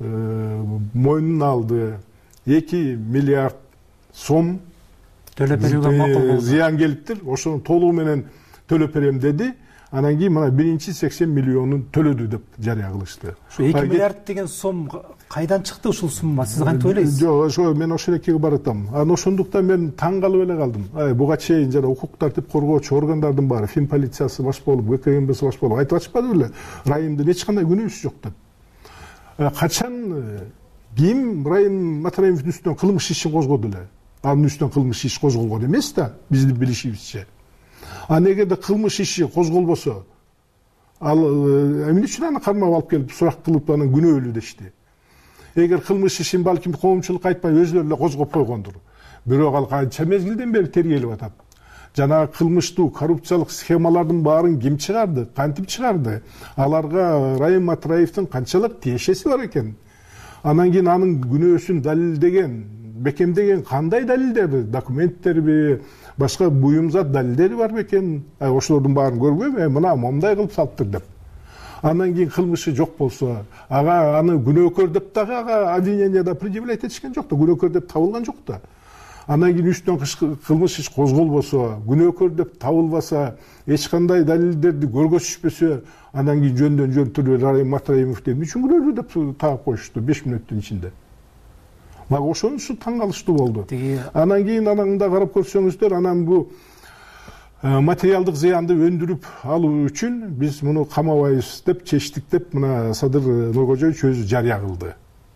[SPEAKER 7] мойнуна алды эки миллиард сом
[SPEAKER 3] төлөп берүүгө макул болду.
[SPEAKER 7] Зыян келиптир. Ошону толугу менен төлөп берем деди. Анан кийин мына биринчи сексен миллионун төлөдү деп жарыя кылышты.
[SPEAKER 3] Ушу эки миллиард деген сом кайдан чыкты ушул сумма? Сиз кантип ойлойсуз?
[SPEAKER 7] Жок, ошо мен ошол экеге баратам. Анан ошондуктан мен таң калып эле калдым. Ай, буга чейин жана укук тартип коргоочу органдардын баары, Фин полициясы баш болуп, ГКМБси баш болуп айтып атышпады беле? Райымдын эч кандай күнөөсү жок деп. Качан ким Райым Матраимовдун үстүнөн кылмыш ишин козгоду эле? Анын үстүнөн кылмыш иш козголгон эмес да, биздин билишибизче. А эгерде кылмыш иши козголбосо, ал эмне үчүн аны кармап алып келип сурак кылып анан күнөөлүү дешти? Эгер кылмыш ишин балким коомчулук айтпай өзүлөрү эле козгоп койгондур. Бирок ал канча мезгилден бери тергелип атат. Жана кылмыштуу коррупциялык схемалардын баарын ким чыгарды, кантип чыгарды? Аларга Райым Матраимовдун канчалык тиешеси бар экен? Анан кийин анын күнөөсүн далилдеген, бекемдеген кандай далилдер, документтерби, башка буюмзат далилдери бар бекен? Ошолордун баарын көрбөйбү? Мына момундай кылып салыптыр деп. Андан кийин кылмышы жок болсо, ага аны күнөөкөр деп дагы ага обвиненияда предъявлять этишкен жок да, күнөөкөр деп табылган жок да. Андан кийин үстүнөн кылмыш иш козголбосо, күнөөкөр деп табылбаса, эч кандай далилдерди көргөзүшпөсө, андан кийин жөндөн жөн түрдө Райым Матраимов эмне үчүн күнөөлүү деп таап коюшту беш мүнөттүн ичинде. Мага ошонусу таң калыштуу болду. Анан кийин ананда карап көрсөңүздөр, анан бу материалдык зыянды өндүрүп алуу үчүн биз муну камабайбыз деп чечтик деп мына Садыр Нуркожоевич өзү жарыя кылды.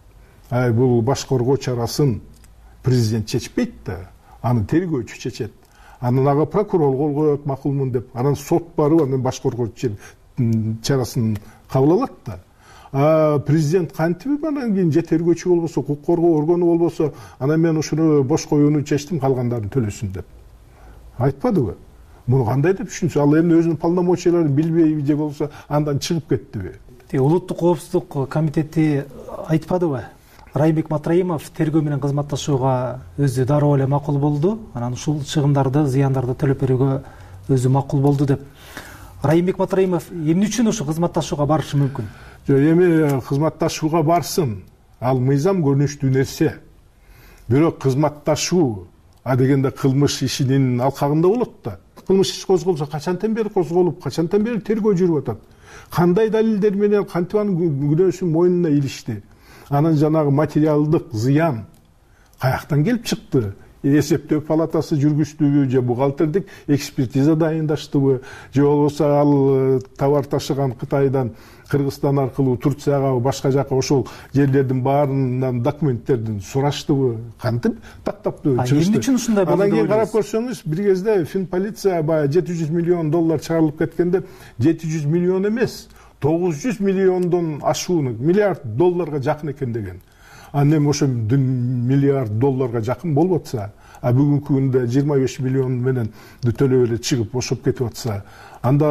[SPEAKER 7] ай бул баш коргоо чарасын президент чечпейт да, аны тергөөчү чечет. Анан ага прокурор кол коет макулмун деп, анан сот барып анан баш коргоо чарасын кабыл алат да. А президент кантип анан кийин же тергөөчү болбосо, укук коргоо органы болбосо, анан мен ушуну бош коюуну чечтим, калгандарын төлөсүн деп айтпадыбы? Муну кандай деп түшүнсө, ал эми өзүнүн полномочияларын билбейби же болбосо андан чыгып кеттиби?
[SPEAKER 3] Улуттук коопсуздук комитети айтпадыбы? Райымбек Матраимов тергөө менен кызматташууга өзү дароо эле макул болду, анан ушул чыгымдарды, зыяндарды төлөп берүүгө өзү макул болду деп. Райымбек Матраимов эмне үчүн ушу кызматташууга барышы мүмкүн?
[SPEAKER 7] Жок, эми кызматташууга барсын, ал мыйзам көрүнүштүү нерсе. Бирок кызматташуу а дегенде кылмыш ишинин алкагында болот да. Кылмыш иш козголсо качантан бери козголуп, качантан бери тергөө жүрүп атат. Кандай далилдер менен кантип анын күнөөсүн мойнуна илишти? Анын жанагы материалдык зыян каяктан келип чыкты? Эсептөө палатасы жүргүздүбү же бухгалтердик экспертиза дайындаштыбы же болбосо ал товар ташыган Кытайдан, Кыргызстан аркылуу Турцияга, башка жака ошол жерлердин баарынан документтердин сураштыбы? Кантип тактаптуу чыгышты? Эмне үчүн ушундай болду? Анан кийин карап көрсөңүз, бир кезде Финполиция баягы жети жүз миллион доллар чыгарылып кеткенде, жети жүз миллион эмес, тогуз жүз миллиондон ашууну, миллиард долларга жакын экен деген. Анан эми ошо миллиард долларга жакын болуп атса, а бүгүнкү күндө жыйырма беш миллион менен төлөп эле чыгып бошоп кетип атса, анда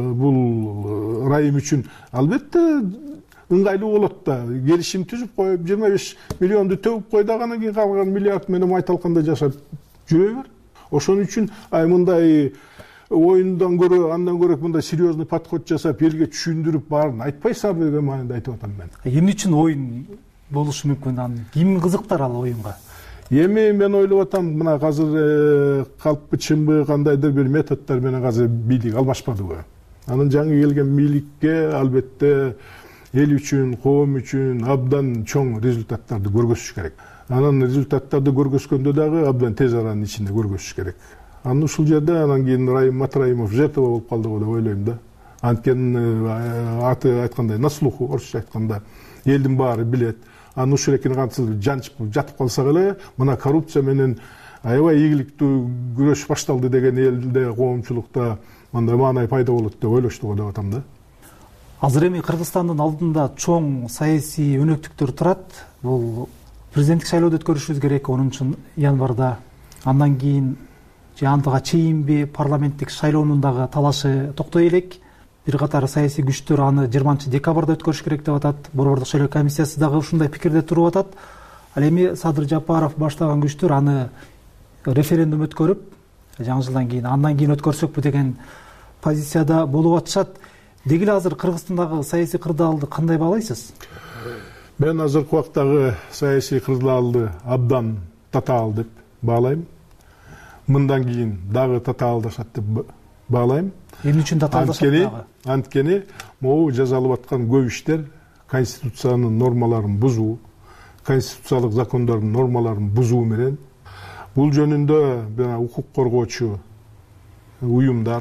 [SPEAKER 7] бул Райым үчүн албетте ыңгайлуу болот да. Келишим түзүп коюп, жыйырма беш миллионду төгүп кой дагы, анан кийин калган миллиард менен майталканда жашап жүрө бер. Ошон үчүн ай мындай оюндан көрө, андан көрө мындай серьезный подход жасап, элге түшүндүрүп баарын айтпайсыңар деген маанайда айтып атам мен.
[SPEAKER 3] Эмне үчүн оюн болушу мүмкүн? Аны ким кызыктар ал оюнга?
[SPEAKER 7] Эми мен ойлоп атам, мына азыр калппы чымбы кандайдыр бир методдор менен азыр бийлик алмашпадыбы? Анын жаңы келген бийликке албетте эл үчүн, коом үчүн абдан чоң результаттарды көргөзүш керек. Анан результаттарды көргөзгөндө дагы абдан тез аранын ичинде көргөзүш керек. Анан ушул жерде анан кийин Райым Матраимов жертва болуп калдыбы деп ойлойм да. Анткени аты айткандай на слуху, орусча айтканда элдин баары билет. Анын ушул экени кантип жанчып жатып калсак эле, мына коррупция менен аябай ийгиликтүү күрөш башталды деген элде, коомчулукта мындай маанай пайда болот деп ойлошту го деп атам да.
[SPEAKER 3] Азыр эми Кыргызстандын алдында чоң саясий өнөктүктөр турат. Бул президенттик шайлоодо өткөрүшүбүз керек онунчу январда. Андан кийин же андыга чейинби парламенттик шайлоонун дагы талашы токтой элек. Бир катар саясий күчтөр аны жыйырманчы декабрда өткөрүш керек деп атат. Борбордук шайлоо комиссиясы дагы ушундай пикирде туруп атат. Ал эми Садыр Жапаров баштаган күчтөр аны референдум өткөрүп, жаңы жылдан кийин андан кийин өткөрсөкпү деген позицияда болуп атышат. Деги эле азыр Кыргызстандагы саясий кырдаалды кандай баалайсыз?
[SPEAKER 7] Мен азыркы убактагы саясий кырдаалды абдан татаал деп баалайм. Мындан кийин дагы татаалдашат деп баалайм.
[SPEAKER 3] Эмне үчүн татаалдашат дагы?
[SPEAKER 7] Анткени могу жазалып аткан көп иштер конституциянын нормаларын бузуу, конституциялык закондордун нормаларын бузуу менен бул жөнүндө жана укук коргоочу уюмдар,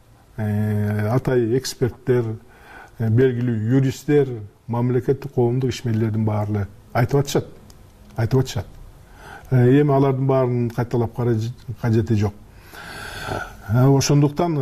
[SPEAKER 7] атай эксперттер, белгилүү юристтер, мамлекеттик коомдук ишмерлердин баары айтып атышат. Айтып атышат. Эми алардын баарын кайталап кажети жок. Ошондуктан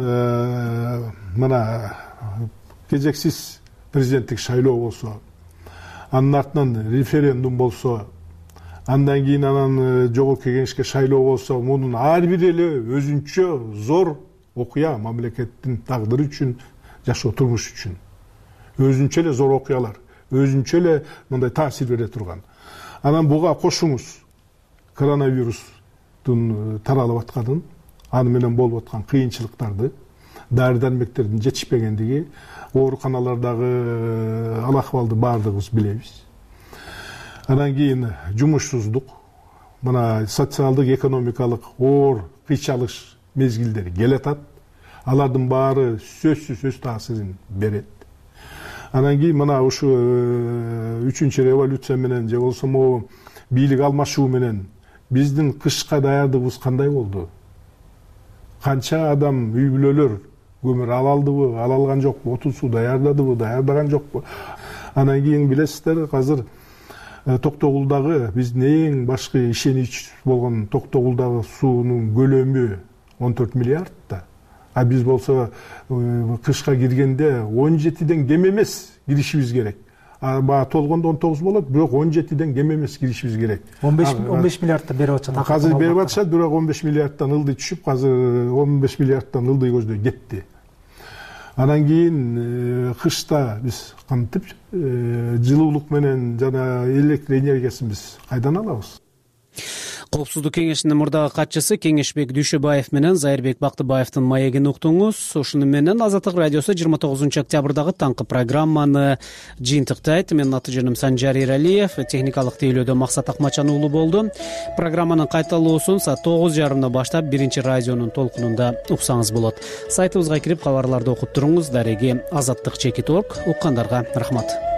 [SPEAKER 7] мына кезексиз президенттик шайлоо болсо, анын артынан референдум болсо, андан кийин анан жогорку кеңешке шайлоо болсо, мунун ар бири эле өзүнчө зор окуя мамлекеттин тагдыры үчүн, жашоо турмуш үчүн. Өзүнчө эле зор окуялар, өзүнчө эле мындай таасир бере турган. Анан буга кошуңуз коронавирустун таралып атканын, аны менен болуп аткан кыйынчылыктарды, дары дармектердин жетишпегендиги, ооруканалардагы ал акыбалды баардыгыбыз билебиз. Андан кийин жумушсуздук, мына социалдык, экономикалык оор кыйчалыш мезгилдери келатат. Алардын баары сөзсүз өз таасирин берет. Анан кийин мына ушу үчүнчү революция менен же болсо могу бийлик алмашуу менен биздин кышка даярдыгыбыз кандай болду? Канча адам үй бүлөлөр көмүр ала алдыбы, ала алган жокпу, отун суу даярдадыбы, даярдаган жокпу? Анан кийин билесиздер, азыр Токтогулдагы биздин эң башкы ишенич болгон Токтогулдагы суунун көлөмү он төрт миллиард да. А биз болсо кышка киргенде он жетиден кем эмес киришибиз керек. Баа толгондо он тогуз болот, бирок он жетиден кем эмес киришибиз керек.
[SPEAKER 3] он беш миллиардтан берип атышат.
[SPEAKER 7] Азыр берип атышат, бирок он беш миллиардтан ылдый түшүп, азыр он беш миллиардтан ылдый көздөй кетти. Анан кийин кышта биз кантип жылуулук менен жана электр энергиясын биз кайдан алабыз?
[SPEAKER 2] Коопсуздук кеңешинин мурдагы катчысы Кеңешбек Дүйшөбаев менен Зайырбек Бактыбаевдин маегин уктуңуз. Ушуну менен Азаттык радиосу жыйырма тогузунчу октябрдагы таңкы программаны жыйынтыктайт. Менин аты жөнүм Санжар Эралиев, техникалык тейлөөдө Максат Акмачан уулу болду. Программанын кайталуусун саат тогуз жарымдан баштап биринчи радионун толкунунда уксаңыз болот. Сайтыбызга кирип кабарларды окуп туруңуз. Дареги азаттык чекит точка орг. Уккандарга рахмат.